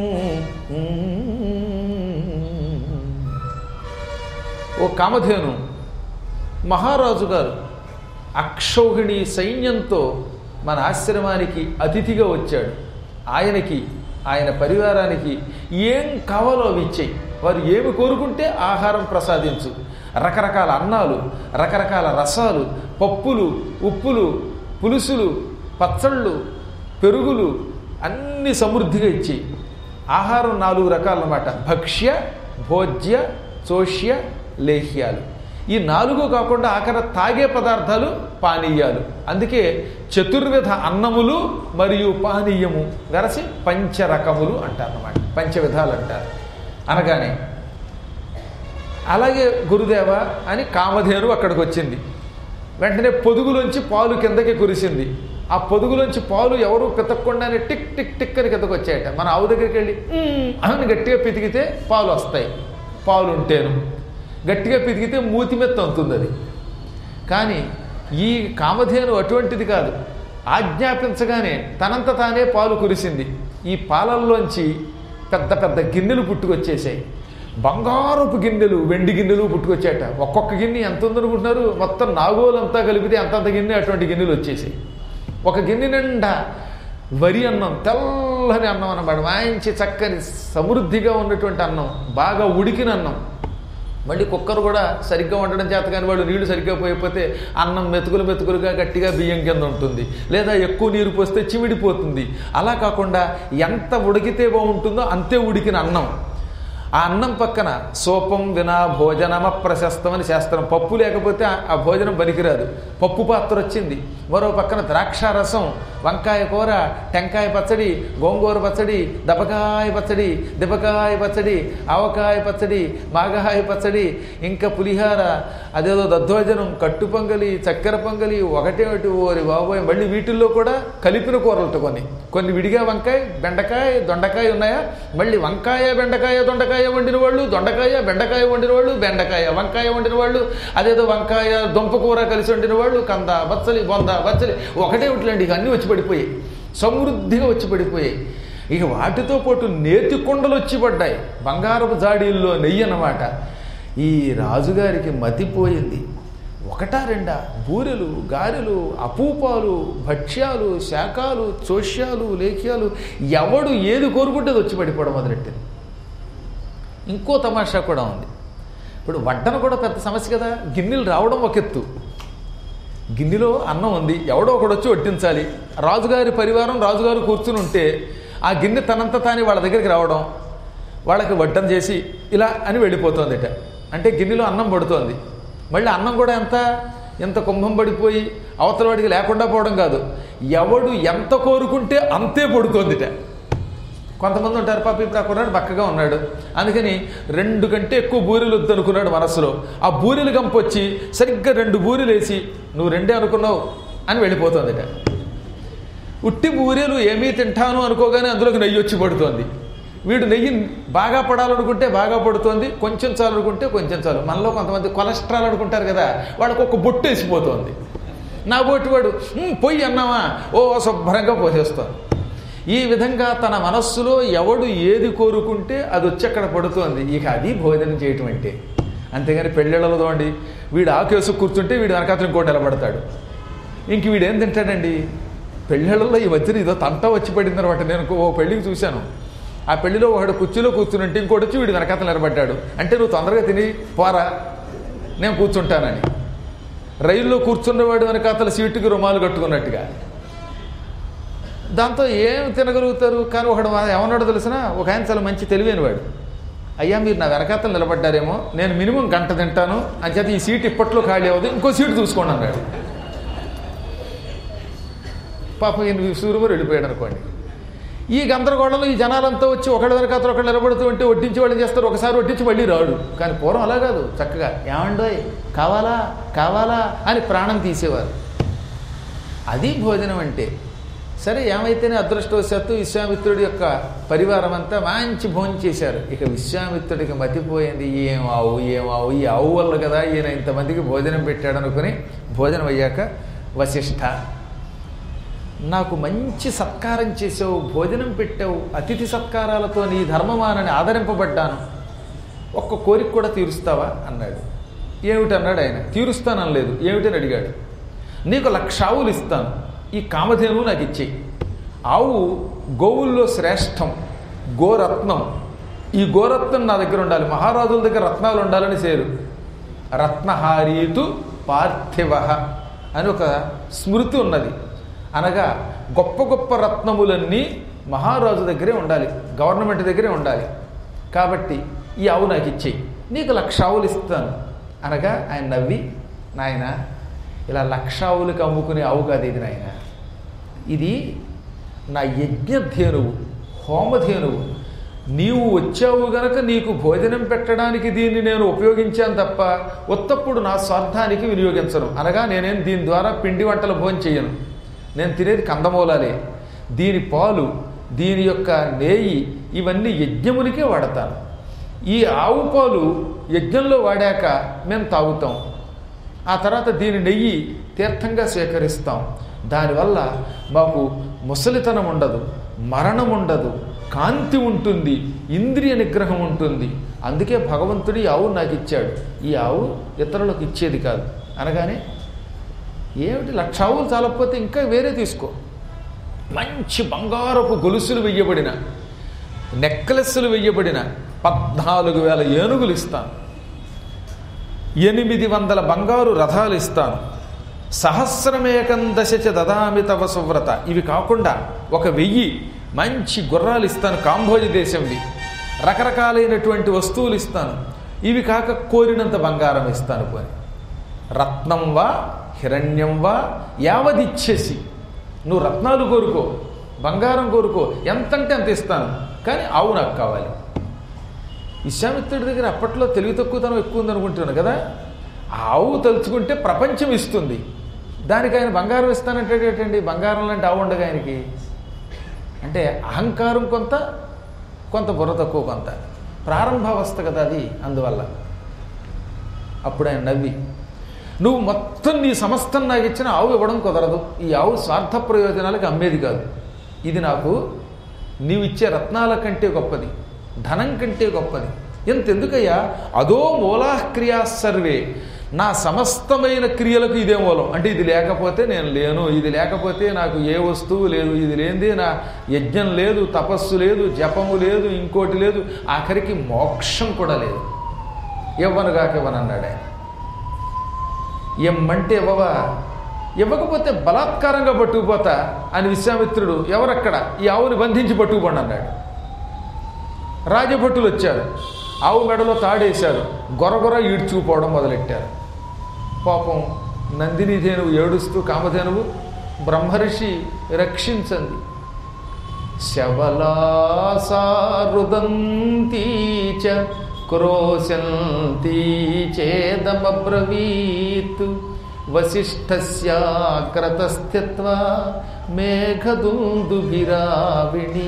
S1: ఓ కామధేను, మహారాజు గారు అక్షౌహిణి సైన్యంతో మన ఆశ్రమానికి అతిథిగా వచ్చాడు. ఆయనకి ఆయన పరివారానికి ఏం కావాలో అవి ఇచ్చేయి. వారు ఏమి కోరుకుంటే ఆహారం ప్రసాదించు. రకరకాల అన్నాలు, రకరకాల రసాలు, పప్పులు, ఉప్పులు, పులుసులు, పచ్చళ్ళు, పెరుగులు అన్ని సమృద్ధిగా ఇచ్చేయి. ఆహారం నాలుగు రకాలన్నమాట: భక్ష్య, భోజ్య, చోష్య, లేహ్యాలు. ఈ నాలుగు కాకుండా ఆఖర తాగే పదార్థాలు పానీయాలు. అందుకే చతుర్విధ అన్నములు మరియు పానీయము వెరసి పంచరకములు అంటారు అన్నమాట, పంచవిధాలు అంటారు. అనగానే అలాగే గురుదేవ అని కామధేను అక్కడికి వచ్చింది. వెంటనే పొదుగులోంచి పాలు కిందకి కురిసింది. ఆ పొదుగులోంచి పాలు ఎవరు పితక్కుండానే టిక్ టిక్ టిక్ అని కిందకు వచ్చాయట. మన ఆవు దగ్గరికి వెళ్ళి అని గట్టిగా పితికితే పాలు వస్తాయి. పాలు ఉంటేను గట్టిగా పితికితే మూతి మీద తంతుంది అది. కానీ ఈ కామధేను అటువంటిది కాదు. ఆజ్ఞాపించగానే తనంత తానే పాలు కురిసింది. ఈ పాలల్లోంచి పెద్ద పెద్ద గిన్నెలు పుట్టుకొచ్చేసాయి. బంగారపు గిన్నెలు, వెండి గిన్నెలు పుట్టుకొచ్చాయట. ఒక్కొక్క గిన్నె ఎంత ఉందనుకుంటున్నారు? మొత్తం నాగోలంతా కలిపితే అంతంత గిన్నె అటువంటి గిన్నెలు వచ్చేసాయి. ఒక గిన్నె నిండా వరి అన్నం, తెల్లని అన్నం అన్నమాట. మంచి చక్కని సమృద్ధిగా ఉన్నటువంటి అన్నం, బాగా ఉడికిన అన్నం. మళ్ళీ కుక్కర్ కూడా సరిగ్గా వండడం చేత కానీ వాళ్ళు నీళ్లు సరిగ్గా పోయిపోతే అన్నం మెతుకులు మెతుకులుగా గట్టిగా బియ్యం కింద ఉంటుంది, లేదా ఎక్కువ నీరు పోస్తే చిమిడిపోతుంది. అలా కాకుండా ఎంత ఉడికితే బాగుంటుందో అంతే ఉడికిన అన్నం. ఆ అన్నం పక్కన సోపం వినా భోజనమ ప్రశస్తం అని శాస్త్రం. పప్పు లేకపోతే ఆ భోజనం పనికిరాదు. పప్పు పాత్ర వచ్చింది. మరో పక్కన ద్రాక్షారసం, వంకాయ కూర, టెంకాయ పచ్చడి, గోంగూర పచ్చడి, దపకాయ పచ్చడి, దిపకాయ పచ్చడి, ఆవకాయ పచ్చడి, మాగాయ పచ్చడి, ఇంకా పులిహార, అదేదో దద్దోజనం, కట్టు పొంగలి, చక్కెర పొంగలి, ఒకటేమిటి ఓరి బాబోయ్. మళ్ళీ వీటిల్లో కూడా కలిపిన కూరలతో కొన్ని కొన్ని విడిగా వంకాయ, బెండకాయ, దొండకాయ ఉన్నాయా, మళ్ళీ వంకాయ, బెండకాయ, దొండకాయ వండిన వాళ్ళు, దొండకాయ బెండకాయ వండిన వాళ్ళు, బెండకాయ వంకాయ వండిన వాళ్ళు, అదేదో వంకాయ దుంపకూర కలిసి వండిన వాళ్ళు, కంద బచ్చలి, బొంద బచ్చలి, ఒకటే ఒకటిలండి. ఇక అన్నీ వచ్చి పడిపోయాయి, సమృద్ధిగా వచ్చి పడిపోయాయి. ఇక వాటితో పాటు నేతి కొండలు వచ్చి పడ్డాయి, బంగారపు జాడీల్లో నెయ్యి అన్నమాట. ఈ రాజుగారికి మతిపోయింది. ఒకటా రెండా బూరెలు, గారెలు, అపూపాలు, భక్ష్యాలు, శాకాలు, చోష్యాలు, లేఖ్యాలు, ఎవడు ఏది కోరుకుంటే అది వచ్చి పడిపోవడం మొదలెట్టింది. ఇంకో తమాషా కూడా ఉంది. ఇప్పుడు వడ్డన కూడా పెద్ద సమస్య కదా. గిన్నెలు రావడం ఒక ఎత్తు, గిన్నెలో అన్నం ఉంది, ఎవడో ఒకడు వచ్చి వడ్డించాలి. రాజుగారి పరివారం రాజుగారు కూర్చుని ఉంటే ఆ గిన్నె తనంత తాని వాళ్ళ దగ్గరికి రావడం, వాళ్ళకి వడ్డన చేసి ఇలా అని వెళ్ళిపోతుంది ఇట. అంటే గిన్నెలో అన్నం పడుతోంది. మళ్ళీ అన్నం కూడా ఎంత ఎంత కుంభం పడిపోయి అవతల వాడికి లేకుండా పోవడం కాదు, ఎవడు ఎంత కోరుకుంటే అంతే పడుతోందిట. కొంతమంది ఉంటారు, పాప ఇప్పుడు ఆ కుర్రాడు బక్కగా ఉన్నాడు, అందుకని రెండు కంటే ఎక్కువ బూరెలు వద్దనుకున్నాడు మనస్సులో. ఆ బూరెలు గంపొచ్చి సరిగ్గా రెండు బూరెలు వేసి నువ్వు రెండే అనుకున్నావు అని వెళ్ళిపోతుందిట. ఉట్టి బూరెలు ఏమీ తింటాను అనుకోగానే అందులోకి నెయ్యి వచ్చి పడుతోంది. వీడు నెయ్యి బాగా పడాలనుకుంటే బాగా పడుతోంది, కొంచెం చాలు అనుకుంటే కొంచెం చాలు. మనలో కొంతమంది కొలెస్ట్రాల్ అనుకుంటారు కదా, వాళ్ళకు ఒక బొట్టు వేసిపోతుంది. నా బొట్టు వాడు పొయ్యి అన్నావా ఓ శుభ్రంగా పోసేస్తాను. ఈ విధంగా తన మనస్సులో ఎవడు ఏది కోరుకుంటే అది వచ్చి అక్కడ పడుతోంది. ఇక అది భోజనం చేయటం అంటే. అంతేగాని పెళ్ళిళ్ళలో అండి, వీడు ఆకేసు కూర్చుంటే వీడు వెనకాతలు ఇంకోటి నిలబడతాడు. ఇంక వీడేం తింటాడండి. పెళ్ళిళ్ళలో ఈ మధ్యన ఇదో తంట వచ్చి పడింది అనమాట. నేను ఓ పెళ్ళికి చూశాను. ఆ పెళ్లిలో ఒకడు కుర్చీలో కూర్చుంటే ఇంకోటి వచ్చి వీడు వెనకాతలు నిలబడ్డాడు. అంటే నువ్వు తొందరగా తిని పోరా, నేను కూర్చుంటానని. రైల్లో కూర్చున్నవాడు వెనకాతల సీటుకి రుమాలు కట్టుకున్నట్టుగా. దాంతో ఏం తినగలుగుతారు. కానీ ఒకడు ఏమన్నాడో తెలిసినా, ఒక ఆయన చాలా మంచి తెలివైనవాడు. అయ్యా మీరు నా వెనకాతలు నిలబడ్డారేమో, నేను మినిమం గంట తింటాను అని చేత ఈ సీటు ఇప్పట్లో ఖాళీ అవ్వదు, ఇంకో సీటు చూసుకోండి అన్నాడు. పాపం ఈయన సూర్యుడు వెళ్ళిపోయాడు అనుకోండి. ఈ గందరగోళంలో ఈ జనాలంతా వచ్చి ఒకళ్ళ వెనకాత ఒకళ్ళు నిలబడుతూ ఉంటే వడ్డించి వాళ్ళు చేస్తారు, ఒకసారి వడ్డించి మళ్ళీ రాడు. కానీ పూర్వం అలా కాదు, చక్కగా ఏమండోయ్ కావాలా కావాలా అని ప్రాణం తీసేవారు. అది భోజనం అంటే. సరే ఏమైతేనే అదృష్టవశాత్తు విశ్వామిత్రుడి యొక్క పరివారం అంతా మంచి భోజనం చేశారు. ఇక విశ్వామిత్రుడికి మతిపోయింది, ఏం ఆవు ఏం ఆవు ఈ ఆవు వల్ల కదా ఈయన ఇంతమందికి భోజనం పెట్టాడు అనుకుని భోజనం అయ్యాక, వశిష్ఠ నాకు మంచి సత్కారం చేసావు, భోజనం పెట్టావు, అతిథి సత్కారాలతో నీ ధర్మమానని ఆదరింపబడ్డాను, ఒక్క కోరిక కూడా తీరుస్తావా అన్నాడు. ఏమిటన్నాడు ఆయన. తీరుస్తాననలేదు, ఏమిటని అడిగాడు. నీకు లక్ష ఆవులు ఇస్తాను, ఈ కామధేనువు నాకు ఇచ్చేయి. ఆవు గోవుల్లో శ్రేష్టం, గోరత్నం. ఈ గోరత్నం నా దగ్గర ఉండాలి, మహారాజుల దగ్గర రత్నాలు ఉండాలని చేరు. రత్నహారీతు పార్థివ అని ఒక స్మృతి ఉన్నది. అనగా గొప్ప గొప్ప రత్నములన్నీ మహారాజు దగ్గరే ఉండాలి, గవర్నమెంట్ దగ్గరే ఉండాలి. కాబట్టి ఈ ఆవు నాకు ఇచ్చేయి, నీకు లక్ష ఆవులు ఇస్తాను అనగా ఆయన నవ్వి, నాయన ఇలా లక్ష ఆవులకు అమ్ముకునే ఆవు కాదు ఇది నాయన, ఇది నా యజ్ఞధేనువు, హోమధేనువు. నీవు వచ్చావు గనక నీకు భోజనం పెట్టడానికి దీన్ని నేను ఉపయోగించాను తప్ప ఉత్తప్పుడు నా స్వార్థానికి వినియోగించను. అనగా నేనేం దీని ద్వారా పిండి వంటల భోజనం చేయను, నేను తినేది కందమూలాలే. దీని పాలు, దీని యొక్క నేయి ఇవన్నీ యజ్ఞమునికే వాడతాను. ఈ ఆవు పాలు యజ్ఞంలో వాడాక మేము తాగుతాం, ఆ తర్వాత దీని నెయ్యి తీర్థంగా స్వీకరిస్తాం. దానివల్ల మాకు ముసలితనం ఉండదు, మరణం ఉండదు, కాంతి ఉంటుంది, ఇంద్రియ నిగ్రహం ఉంటుంది. అందుకే భగవంతుడు ఈ ఆవు నాకు ఇచ్చాడు, ఈ ఆవు ఇతరులకు ఇచ్చేది కాదు అనగానే, ఏమిటి లక్ష ఆవులు చాలకపోతే ఇంకా వేరే తీసుకో, మంచి బంగారపు గొలుసులు వెయ్యబడిన, నెక్లెస్సులు వెయ్యబడిన పద్నాలుగు వేల ఏనుగులు ఇస్తాను, ఎనిమిది వందల బంగారు రథాలు ఇస్తాను, సహస్రమేకం దశచ దదామి తవ సువ్రత. ఇవి కాకుండా ఒక వెయ్యి మంచి గుర్రాలు ఇస్తాను, కాంభోజ దేశంవి. రకరకాలైనటువంటి వస్తువులు ఇస్తాను. ఇవి కాక కోరినంత బంగారం ఇస్తాను. పోని రత్నం వా హిరణ్యం వా యావదిచ్చేసి, నువ్వు రత్నాలు కోరుకో, బంగారం కోరుకో, ఎంతంటే అంత ఇస్తాను, కానీ ఆవు నాకు కావాలి. విశ్వామిత్రుడి దగ్గర అప్పట్లో తెలివి తక్కువతనం ఎక్కువ ఉందనుకుంటున్నాను కదా. ఆవు తలుచుకుంటే ప్రపంచం ఇస్తుంది, దానికి ఆయన బంగారం ఇస్తానంటే ఏంటండి, బంగారం లాంటి ఆవు ఉండగా ఆయనకి. అంటే అహంకారం కొంత, కొంత బుర్ర తక్కువ కొంత, ప్రారంభావస్థ కదా అది. అందువల్ల అప్పుడు ఆయన నవ్వి, నువ్వు మొత్తం నీ సమస్తం నాకు ఇచ్చిన ఆవు ఇవ్వడం కుదరదు, ఈ ఆవు స్వార్థ ప్రయోజనాలకు అమ్మేది కాదు, ఇది నాకు నీవు ఇచ్చే రత్నాల కంటే గొప్పది, ధనం కంటే గొప్పది. ఎంతెందుకయ్యా, అదో మూలా క్రియా సర్వే, నా సమస్తమైన క్రియలకు ఇదే మూలం. అంటే ఇది లేకపోతే నేను లేను, ఇది లేకపోతే నాకు ఏ వస్తువు లేదు, ఇది లేనిదే నా యజ్ఞం లేదు, తపస్సు లేదు, జపము లేదు, ఇంకోటి లేదు, ఆఖరికి మోక్షం కూడా లేదు. ఇవ్వనుగాక ఇవ్వనన్నాడు ఆయన. ఎమ్మంటే ఇవ్వవా, ఇవ్వకపోతే బలాత్కారంగా పట్టుకుపోతా అని విశ్వామిత్రుడు, ఎవరక్కడ ఈ ఆవుని బంధించి పట్టుకుపోండి అన్నాడు. రాజభటులు వచ్చారు, ఆవు మెడలో తాడేశారు, గొరగొర ఈడ్చుకుపోవడం మొదలెట్టారు. పాపం నందిని ధేనువు ఏడుస్తూ, కామధేనువు బ్రహ్మర్షి రక్షించండి. శబలాసారుదంతీ చ క్రోశంతీ చేదమబ్రవీత్ వసిష్ఠస్యాగ్రతస్థిత్వా మేఘదుందుభిరావిణీ.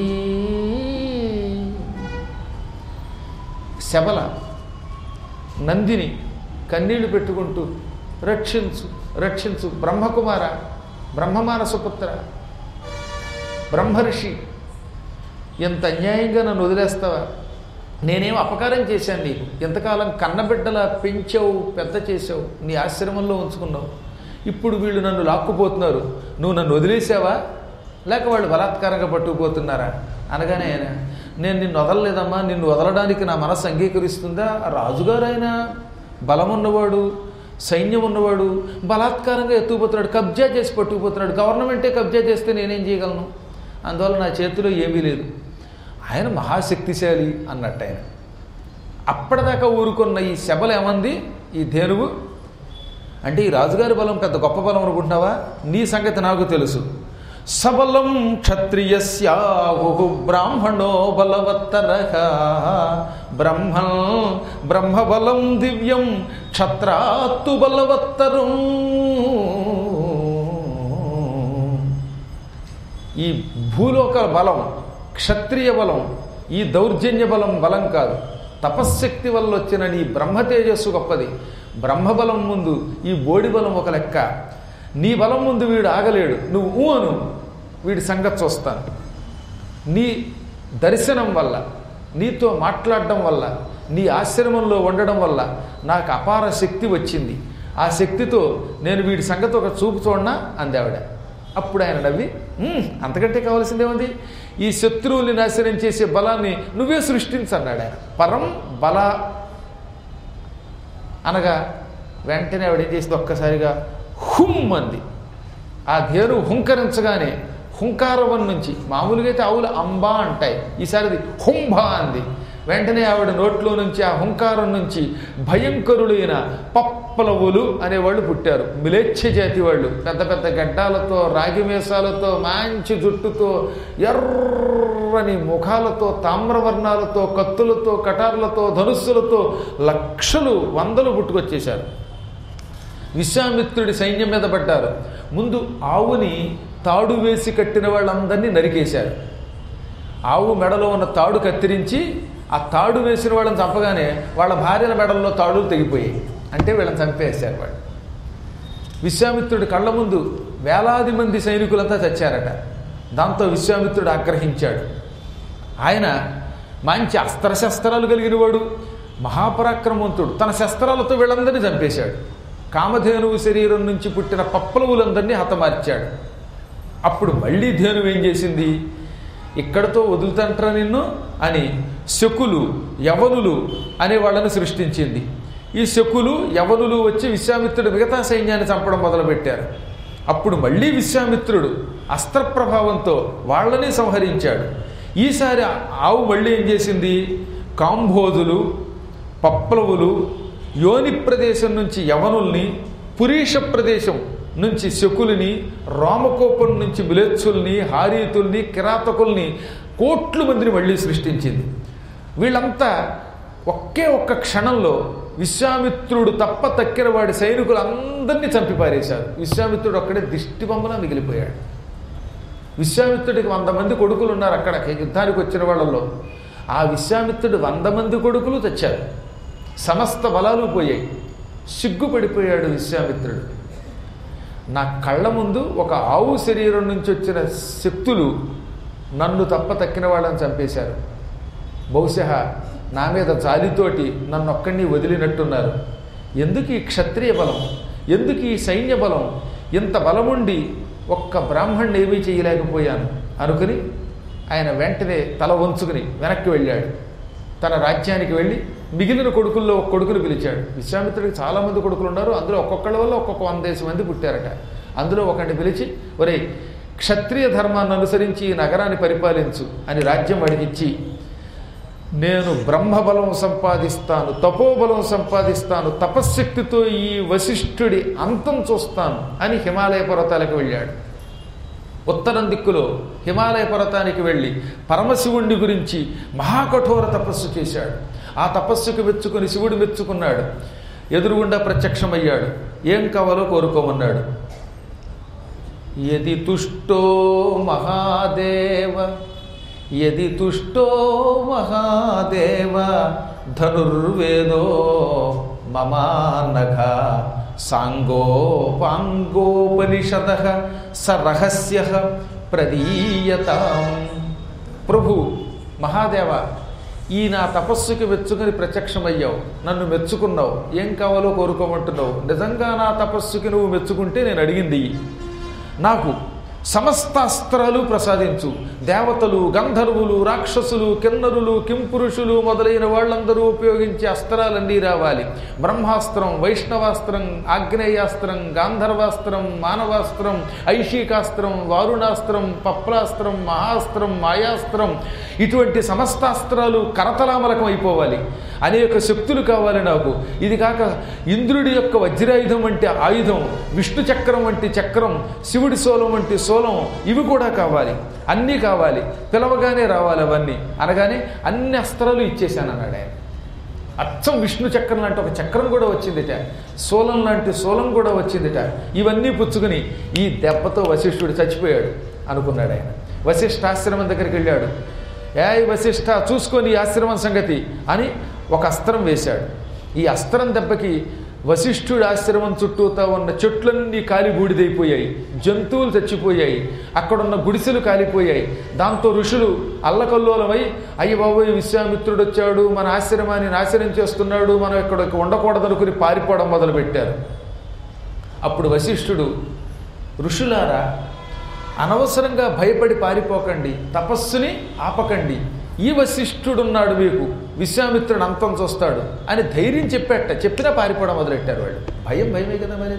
S1: శబల నందిని కన్నీళ్లు పెట్టుకుంటూ, రక్షించు రక్షించు బ్రహ్మకుమార, బ్రహ్మమానసపుత్ర, బ్రహ్మర్షి, ఎంత అన్యాయంగా నన్ను వదిలేస్తావా, నేనేం అపకారం చేశాను నీకు, ఎంతకాలం కన్నబిడ్డలా పెంచావు, పెద్ద చేసావు, నీ ఆశ్రమంలో ఉంచుకున్నావు, ఇప్పుడు వీళ్ళు నన్ను లాక్కుపోతున్నారు, నువ్వు నన్ను వదిలేసావా లేక వాళ్ళు బలాత్కారంగా పట్టుకుపోతున్నారా అనగానే ఆయన, నేను నిన్ను వదలలేదమ్మా, నిన్ను వదలడానికి నా మనసు అంగీకరిస్తుందా, రాజుగారు ఆయన బలం ఉన్నవాడు, సైన్యం ఉన్నవాడు, బలాత్కారంగా ఎత్తుకుపోతున్నాడు, కబ్జా చేసి పట్టుకుపోతున్నాడు, గవర్నమెంటే కబ్జా చేస్తే నేనేం చేయగలను, అందువల్ల నా చేతిలో ఏమీ లేదు, ఆయన మహాశక్తిశాలి అన్నట్టు ఆయన. అప్పటిదాకా ఊరుకున్న ఈ శబల ఏమంది, ఈ ధేనువు అంటే ఈ రాజుగారి బలం పెద్ద గొప్ప బలం అనుకుంటున్నావా, నీ సంగతి నాకు తెలుసు, సబలం క్షత్రియస్యాహు బ్రాహ్మణో బలవత్తరః బ్రహ్మన్ బ్రహ్మబలం దివ్యం క్షత్రాత్తు బలవత్తరం. ఈ భూలోక బలం, క్షత్రియ బలం, ఈ దౌర్జన్య బలం బలం కాదు. తపశ్శక్తి వల్ల వచ్చిన నీ బ్రహ్మ తేజస్సు గొప్పది. బ్రహ్మబలం ముందు ఈ బోడి బలం ఒక లెక్క. నీ బలం ముందు వీడు ఆగలేడు. నువ్వు ఊ అను, వీడి సంగతి చూస్తాను. నీ దర్శనం వల్ల, నీతో మాట్లాడడం వల్ల, నీ ఆశ్రమంలో ఉండడం వల్ల నాకు అపార శక్తి వచ్చింది. ఆ శక్తితో నేను వీడి సంగతి ఒక చూపు చూడనా అంది ఆవిడ. అప్పుడు ఆయన నవ్వి, అంతకంటే కావాల్సిందేముంది, ఈ శత్రువుల్ని నాశనం చేసే బలాన్ని నువ్వే సృష్టించన్నాడు ఆయన. పరం బల అనగా వెంటనే ఆవిడ ఏం చేసింది, ఒక్కసారిగా హుమ్ అంది. ఆ ధేను హుంకరించగానే హుంకారవం నుంచి, మామూలుగా అయితే ఆవులు అంబా అంటాయి, ఈసారిది హుంభా అంది. వెంటనే ఆవిడ నోట్లో నుంచి, ఆ హుంకారం నుంచి భయంకరులైన పప్పలవులు అనేవాళ్ళు పుట్టారు. మిలేచ్ఛ జాతి వాళ్ళు, పెద్ద పెద్ద గడ్డాలతో, రాగి మీసాలతో, మంచి జుట్టుతో, ఎర్రని ముఖాలతో, తామ్రవర్ణాలతో, కత్తులతో, కటార్లతో, ధనుస్సులతో లక్షలు వందలు పుట్టుకొచ్చేశారు. విశ్వామిత్రుడి సైన్యం మీద పడ్డారు. ముందు ఆవుని తాడు వేసి కట్టిన వాళ్ళందరినీ నరికేశారు. ఆవు మెడలో ఉన్న తాడు కత్తిరించి ఆ తాడు వేసిన వాళ్ళని చంపగానే వాళ్ళ భార్యల మెడల్లో తాడులు తెగిపోయాయి. అంటే వీళ్ళని చంపేశారు వాళ్ళు. విశ్వామిత్రుడి కళ్ళ ముందు వేలాది మంది సైనికులంతా చచ్చారట. దాంతో విశ్వామిత్రుడు ఆగ్రహించాడు. ఆయన మంచి అస్త్రశస్త్రాలు కలిగిన వాడు, మహాపరాక్రమవంతుడు. తన శస్త్రాలతో వీళ్ళందరినీ చంపేశాడు. కామధేనువు శరీరం నుంచి పుట్టిన పప్పలవులందరినీ హతమార్చాడు. అప్పుడు మళ్ళీ ధేనువు ఏం చేసింది, ఇక్కడతో వదులుతంటారా నిన్ను అని శకులు, యవనులు అనే వాళ్ళని సృష్టించింది. ఈ శకులు, యవనులు వచ్చి విశ్వామిత్రుడు మిగతా సైన్యాన్ని చంపడం మొదలుపెట్టారు. అప్పుడు మళ్ళీ విశ్వామిత్రుడు అస్త్ర ప్రభావంతో వాళ్ళని సంహరించాడు. ఈసారి ఆవు మళ్ళీ ఏం చేసింది, కాంభోజులు, పప్లవులు, యోని ప్రదేశం నుంచి యవనుల్ని, పురీష ప్రదేశం నుంచి శకుల్ని, రోమకోపం నుంచి మిలేచ్చుల్ని, హారీతుల్ని, కిరాతకుల్ని, కోట్ల మందిని మళ్ళీ సృష్టించింది. వీళ్ళంతా ఒకే ఒక్క క్షణంలో విశ్వామిత్రుడు తప్ప తక్కిన వాడి సైనికులందరినీ చంపి పారేశారు. విశ్వామిత్రుడు ఒక్కడే దిష్టి బొమ్మలా మిగిలిపోయాడు. విశ్వామిత్రుడికి వంద మంది కొడుకులు ఉన్నారు అక్కడ యుద్ధానికి వచ్చిన వాళ్ళల్లో. ఆ విశ్వామిత్రుడు వంద మంది కొడుకులు తెచ్చారు. సమస్త బలాలు పోయాయి. సిగ్గుపడిపోయాడు విశ్వామిత్రుడు. నా కళ్ళ ముందు ఒక ఆవు శరీరం నుంచి వచ్చిన శక్తులు నన్ను తప్ప తక్కిన వాళ్ళని చంపేశారు. బహుశా నా మీద జాలితోటి నన్ను ఒక్కడిని వదిలినట్టున్నారు. ఎందుకు ఈ క్షత్రియ బలం, ఎందుకు ఈ సైన్య బలం, ఇంత బలముండి ఒక్క బ్రాహ్మణ్ణి ఏమీ చేయలేకపోయాను అనుకుని ఆయన వెంటనే తల వంచుకుని వెనక్కి వెళ్ళాడు. తన రాజ్యానికి వెళ్ళి మిగిలిన కొడుకుల్లో ఒక కొడుకును పిలిచాడు. విశ్వామిత్రుడికి చాలామంది కొడుకులు ఉన్నారు. అందులో ఒక్కొక్కళ్ళ వల్ల ఒక్కొక్క వందేసి మంది పుట్టారట. అందులో ఒకరిని పిలిచి, ఒరే క్షత్రియ ధర్మాన్ని అనుసరించి ఈ నగరాన్ని పరిపాలించు అని రాజ్యం అడిగిచ్చి, నేను బ్రహ్మబలం సంపాదిస్తాను, తపోబలం సంపాదిస్తాను, తపశ్శక్తితో ఈ వశిష్ఠుడి అంతం చూస్తాను అని హిమాలయ పర్వతాలకు వెళ్ళాడు. ఉత్తరం దిక్కులో హిమాలయ పర్వతానికి వెళ్ళి పరమశివుణ్ణి గురించి మహాకఠోర తపస్సు చేశాడు. ఆ తపస్సుకు మెచ్చుకుని శివుడు మెచ్చుకున్నాడు. ఎదురుగుండా ప్రత్యక్షమయ్యాడు. ఏం కావాలో కోరుకోమన్నాడు. యది తుష్టో మహాదేవ, యది తుష్టో మహాదేవ, ధనుర్వేదో మమానఘ, సాంగోపాంగోపనిషదః స రహస్యః ప్రదీయతాం. ప్రభు మహాదేవ, ఈ నా తపస్సుకి మెచ్చుకుని ప్రత్యక్షమయ్యావు, నన్ను మెచ్చుకున్నావు, ఏం కావాలో కోరుకోమంటున్నావు. నిజంగా నా తపస్సుకి నువ్వు మెచ్చుకుంటే నేను అడిగింది నాకు సమస్త అస్త్రాలు ప్రసాదించు. దేవతలు, గంధర్వులు, రాక్షసులు, కిన్నరులు, కింపురుషులు మొదలైన వాళ్ళందరూ ఉపయోగించే అస్త్రాలన్నీ రావాలి. బ్రహ్మాస్త్రం, వైష్ణవాస్త్రం, ఆగ్నేయాస్త్రం, గాంధర్వాస్త్రం, మానవాస్త్రం, ఐషికాస్త్రం, వారుణాస్త్రం, పప్లాస్త్రం, మహాస్త్రం, మాయాస్త్రం, ఇటువంటి సమస్తాస్త్రాలు కరతలామలకం అయిపోవాలి. అనేక శక్తులు కావాలి నాకు. ఇది కాక ఇంద్రుడి యొక్క వజ్రాయుధం వంటి ఆయుధం, విష్ణు చక్రం వంటి చక్రం, శివుడి శూలం వంటి శూలం, శూలం ఇవి కూడా కావాలి, అన్నీ కావాలి, పిలవగానే రావాలి అవన్నీ అనగానే అన్ని అస్త్రాలు ఇచ్చేశాను అన్నాడు ఆయన. అచ్చం విష్ణు చక్రం లాంటి ఒక చక్రం కూడా వచ్చిందిట, శూలం లాంటి శూలం కూడా వచ్చిందిట. ఇవన్నీ పుచ్చుకుని ఈ దెబ్బతో వశిష్ఠుడు చచ్చిపోయాడు అనుకున్నాడు ఆయన. వశిష్ఠాశ్రమం దగ్గరికి వెళ్ళాడు. ఏ వశిష్ఠ చూసుకొని ఈ ఆశ్రమం సంగతి అని ఒక అస్త్రం వేశాడు. ఈ అస్త్రం దెబ్బకి వశిష్ఠుడి ఆశ్రమం చుట్టూతా ఉన్న చెట్లన్నీ కాలి బూడిదైపోయాయి, జంతువులు చచ్చిపోయాయి, అక్కడున్న గుడిసెలు కాలిపోయాయి. దాంతో ఋషులు అల్లకల్లోలమై అయ్య బాబోయ్ విశ్వామిత్రుడు వచ్చాడు, మన ఆశ్రమాన్ని నాశనం చేస్తున్నాడు, మనం ఇక్కడ ఉండకూడదనుకుని పారిపోవడం మొదలుపెట్టారు. అప్పుడు వశిష్ఠుడు, ఋషులారా అనవసరంగా భయపడి పారిపోకండి, తపస్సుని ఆపకండి, ఈ వశిష్ఠుడున్నాడు మీకు, విశ్వామిత్రుడు అంతం చూస్తాడు అని ధైర్యం చెప్పేట. చెప్పినా పారిపోవడం మొదలెట్టారు వాళ్ళు. భయం భయమే కదా మరి.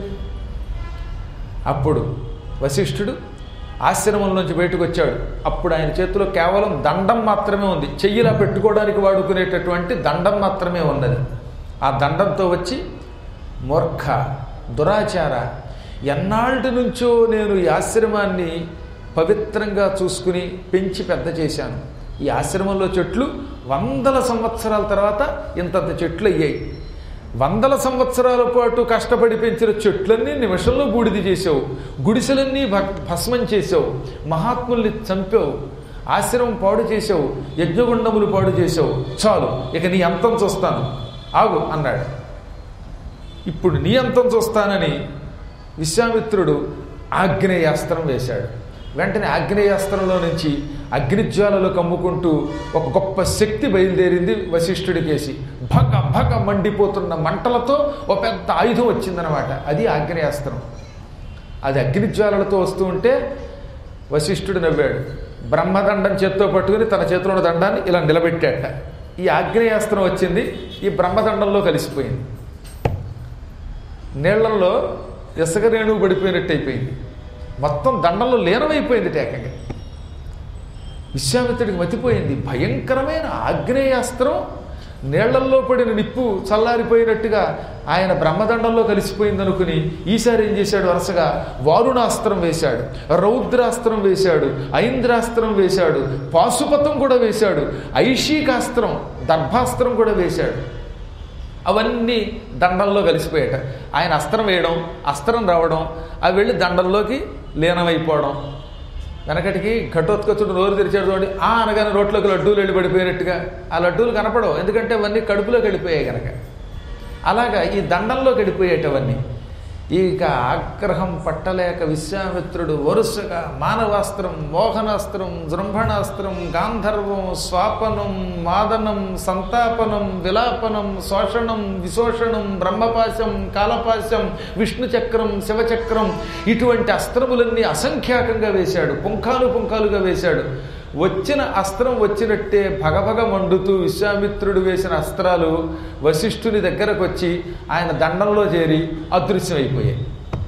S1: అప్పుడు వశిష్ఠుడు ఆశ్రమంలోంచి బయటకు వచ్చాడు. అప్పుడు ఆయన చేతిలో కేవలం దండం మాత్రమే ఉంది, చెయ్యిలా పెట్టుకోవడానికి వాడుకునేటటువంటి దండం మాత్రమే ఉన్నది. ఆ దండంతో వచ్చి, మూర్ఖ దురాచార, ఎన్నాళ్ళ నుంచో నేను ఈ ఆశ్రమాన్ని పవిత్రంగా చూసుకుని పెంచి పెద్ద చేశాను. ఈ ఆశ్రమంలో చెట్లు వందల సంవత్సరాల తర్వాత ఇంతంత చెట్లు అయ్యాయి. వందల సంవత్సరాల పాటు కష్టపడి పెంచిన చెట్లన్నీ నిమిషంలో బూడిది చేసావు, గుడిసెలన్నీ భస్మం చేసావు, మహాత్ముల్ని చంపావు, ఆశ్రమం పాడు చేసావు, యజ్ఞగుండములు పాడు చేసావు, చాలు ఇక నీ అంతం చూస్తాను, ఆగు అన్నాడు. ఇప్పుడు నీ అంతం చూస్తానని విశ్వామిత్రుడు ఆగ్నేయాస్త్రం వేశాడు. వెంటనే ఆగ్నేయాస్త్రంలో నుంచి అగ్నిజ్వాలలు కమ్ముకుంటూ ఒక గొప్ప శక్తి బయలుదేరింది వశిష్ఠుడికేసి. భగ భగ మండిపోతున్న మంటలతో ఒక పెద్ద ఆయుధం వచ్చిందనమాట. అది ఆగ్నేయాస్త్రం. అది అగ్నిజ్వాలలతో వస్తూ ఉంటే వశిష్ఠుడు నవ్వాడు. బ్రహ్మదండం చేత్తో పట్టుకుని తన చేతిలో ఉన్న దండాన్ని ఇలా నిలబెట్టాట. ఈ ఆగ్నేయాస్త్రం వచ్చింది, ఈ బ్రహ్మదండంలో కలిసిపోయింది. నీళ్లలో ఇసుక రేణువు పడిపోయినట్టు అయిపోయింది, మొత్తం దండంలో లీనమైపోయింది ఏకంగా. విశ్వామిత్రుడికి మతిపోయింది. భయంకరమైన ఆగ్నేయాస్త్రం నీళ్లల్లో పడిన నిప్పు చల్లారిపోయినట్టుగా ఆయన బ్రహ్మదండంలో కలిసిపోయింది అనుకుని ఈసారి ఏం చేశాడు, వరుసగా వారుణాస్త్రం వేశాడు, రౌద్రాస్త్రం వేశాడు, ఐంద్రాస్త్రం వేశాడు, పాశుపతం కూడా వేశాడు, ఐషికాస్త్రం దర్భాస్త్రం కూడా వేశాడు. అవన్నీ దండంలో కలిసిపోయాట. ఆయన అస్త్రం వేయడం, అస్త్రం రావడం, అవి వెళ్ళి దండంలోకి లీనమైపోవడం. వెనకటికి ఘటోత్కచుడు నోరు తెరిచాడు చూడండి, ఆ అనగానే రోట్లోకి లడ్డూలు వెళ్ళి పడిపోయినట్టుగా ఆ లడ్డూలు కనపడవు, ఎందుకంటే అవన్నీ కడుపులోకి వెళ్ళిపోయాయి కనుక. అలాగా ఈ దండంలోకి వెళ్ళిపోయేటవన్నీ. ఇక ఆగ్రహం పట్టలేక విశ్వామిత్రుడు వరుసగా మానవాస్త్రం, మోహనాస్త్రం, జృంభణాస్త్రం, గాంధర్వం, స్వాపనం, మాదనం, సంతాపనం, విలాపనం, శోషణం, విశోషణం, బ్రహ్మపాశం, కాలపాశం, విష్ణుచక్రం, శివచక్రం, ఇటువంటి అస్త్రములన్నీ అసంఖ్యాకంగా వేశాడు, పుంఖాలు పుంఖాలుగా వేశాడు. వచ్చిన అస్త్రం వచ్చినట్టే భగభగ మండుతూ విశ్వామిత్రుడు వేసిన అస్త్రాలు వశిష్ఠుని దగ్గరకు వచ్చి ఆయన దండంలో చేరి అదృశ్యమైపోయాయి.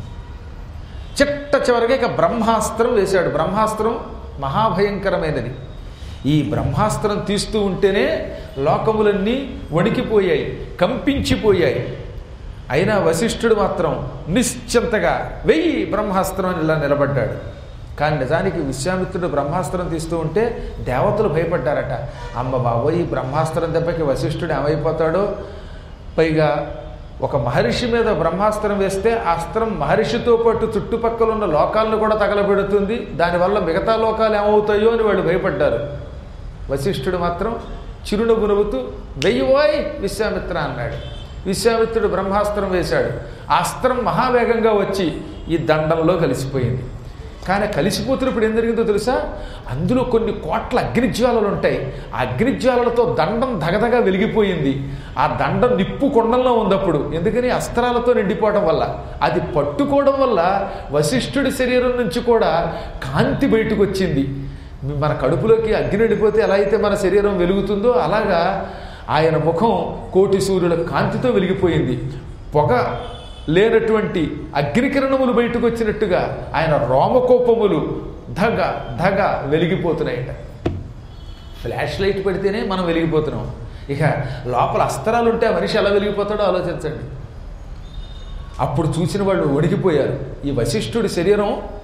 S1: చిట్ట చివరిగా ఇక బ్రహ్మాస్త్రం వేశాడు. బ్రహ్మాస్త్రం మహాభయంకరమైనది. ఈ బ్రహ్మాస్త్రం తీస్తూ ఉంటేనే లోకములన్నీ వణికిపోయాయి, కంపించిపోయాయి. అయినా వశిష్ఠుడు మాత్రం నిశ్చింతగా వెయ్యి బ్రహ్మాస్త్రం అని ఇలా నిలబడ్డాడు. కానీ నిజానికి విశ్వామిత్రుడు బ్రహ్మాస్త్రం తీస్తూ ఉంటే దేవతలు భయపడ్డారట. అమ్మ బాబోయ్, ఈ బ్రహ్మాస్త్రం దెబ్బకి వశిష్ఠుడు ఏమైపోతాడో, పైగా ఒక మహర్షి మీద బ్రహ్మాస్త్రం వేస్తే ఆ అస్త్రం మహర్షితో పాటు చుట్టుపక్కల ఉన్న లోకాలను కూడా తగలబెడుతుంది, దానివల్ల మిగతా లోకాలు ఏమవుతాయో అని వాళ్ళు భయపడ్డారు. వశిష్ఠుడు మాత్రం చిరునవ్వు నవ్వుతూ వెయ్యిపోయ్ విశ్వామిత్ర అన్నాడు. విశ్వామిత్రుడు బ్రహ్మాస్త్రం వేశాడు. ఆ అస్త్రం మహావేగంగా వచ్చి ఈ దండంలో కలిసిపోయింది. కానీ కలిసిపోతున్నప్పుడు ఏం జరిగిందో తెలుసా, అందులో కొన్ని కోట్ల అగ్నిజ్వాలలు ఉంటాయి. ఆ అగ్నిజ్వాలలతో దండం దగదగా వెలిగిపోయింది. ఆ దండం నిప్పు కొండంలో ఉందప్పుడు, ఎందుకని అస్త్రాలతో నిండిపోవడం వల్ల. అది పట్టుకోవడం వల్ల వశిష్ఠుడి శరీరం నుంచి కూడా కాంతి బయటకు వచ్చింది. మన కడుపులోకి అగ్ని వెళ్ళిపోతే ఎలా అయితే మన శరీరం వెలుగుతుందో అలాగా ఆయన ముఖం కోటి సూర్యుల కాంతితో వెలిగిపోయింది. పొగ లేనటువంటి అగ్నికిరణములు బయటకు వచ్చినట్టుగా ఆయన రోమకోపములు ధగ ధగ వెలిగిపోతున్నాయట. ఫ్లాష్ లైట్ పెడితేనే మనం వెలిగిపోతున్నాం, ఇక లోపల అస్త్రాలు ఉంటే ఆ మనిషి ఎలా వెలిగిపోతాడో ఆలోచించండి. అప్పుడు చూసిన వాళ్ళు వణికిపోయారు. ఈ వశిష్ఠుడి శరీరం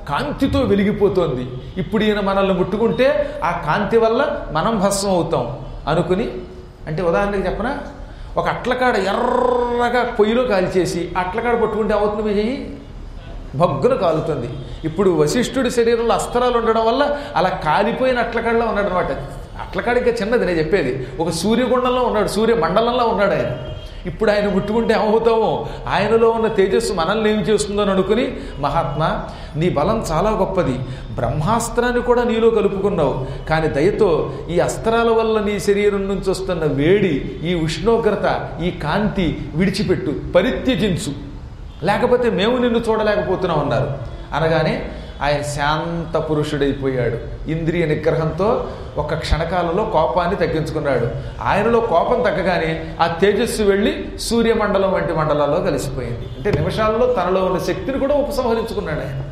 S1: కాంతితో వెలిగిపోతోంది. ఇప్పుడు ఈయన మనల్ని ముట్టుకుంటే ఆ కాంతి వల్ల మనం భస్మం అవుతాం అనుకుని, అంటే ఉదాహరణకి చెప్పనా, ఒక అట్లకాడ ఎర్రగా పొయ్యిలో కాల్చేసి అట్లకాడ పట్టుకుంటే అవుతుంది మీ చెయ్యి భగ్గున కాలుతుంది. ఇప్పుడు వశిష్ఠుడి శరీరంలో అస్త్రాలు ఉండడం వల్ల అలా కాలిపోయిన అట్లకాడలో ఉన్నాడు అనమాట. అట్లకాడ ఇంకా చిన్నది నేను చెప్పేది, ఒక సూర్యగుండంలో ఉన్నాడు, సూర్య మండలంలో ఉన్నాడు ఆయన. ఇప్పుడు ఆయన ముట్టుకుంటే ఏమవుతామో, ఆయనలో ఉన్న తేజస్సు మనల్ని ఏమి చేస్తుందో అని అనుకుని, మహాత్మా నీ బలం చాలా గొప్పది, బ్రహ్మాస్త్రాన్ని కూడా నీలో కలుపుకున్నావు, కానీ దయతో ఈ అస్త్రాల వల్ల నీ శరీరం నుంచి వస్తున్న వేడి, ఈ ఉష్ణోగ్రత, ఈ కాంతి విడిచిపెట్టు, పరిత్యజించు, లేకపోతే మేము నిన్ను చూడలేకపోతున్నాం అన్నారు. అనగానే ఆయన శాంత పురుషుడైపోయాడు. ఇంద్రియ నిగ్రహంతో ఒక క్షణకాలంలో కోపాన్ని తగ్గించుకున్నాడు. ఆయనలో కోపం తగ్గగానే ఆ తేజస్సు వెళ్ళి సూర్యమండలం వంటి మండలాల్లో కలిసిపోయింది. అంటే నిమిషాల్లో తనలో ఉన్న శక్తిని కూడా ఉపసంహరించుకున్నాడు ఆయన.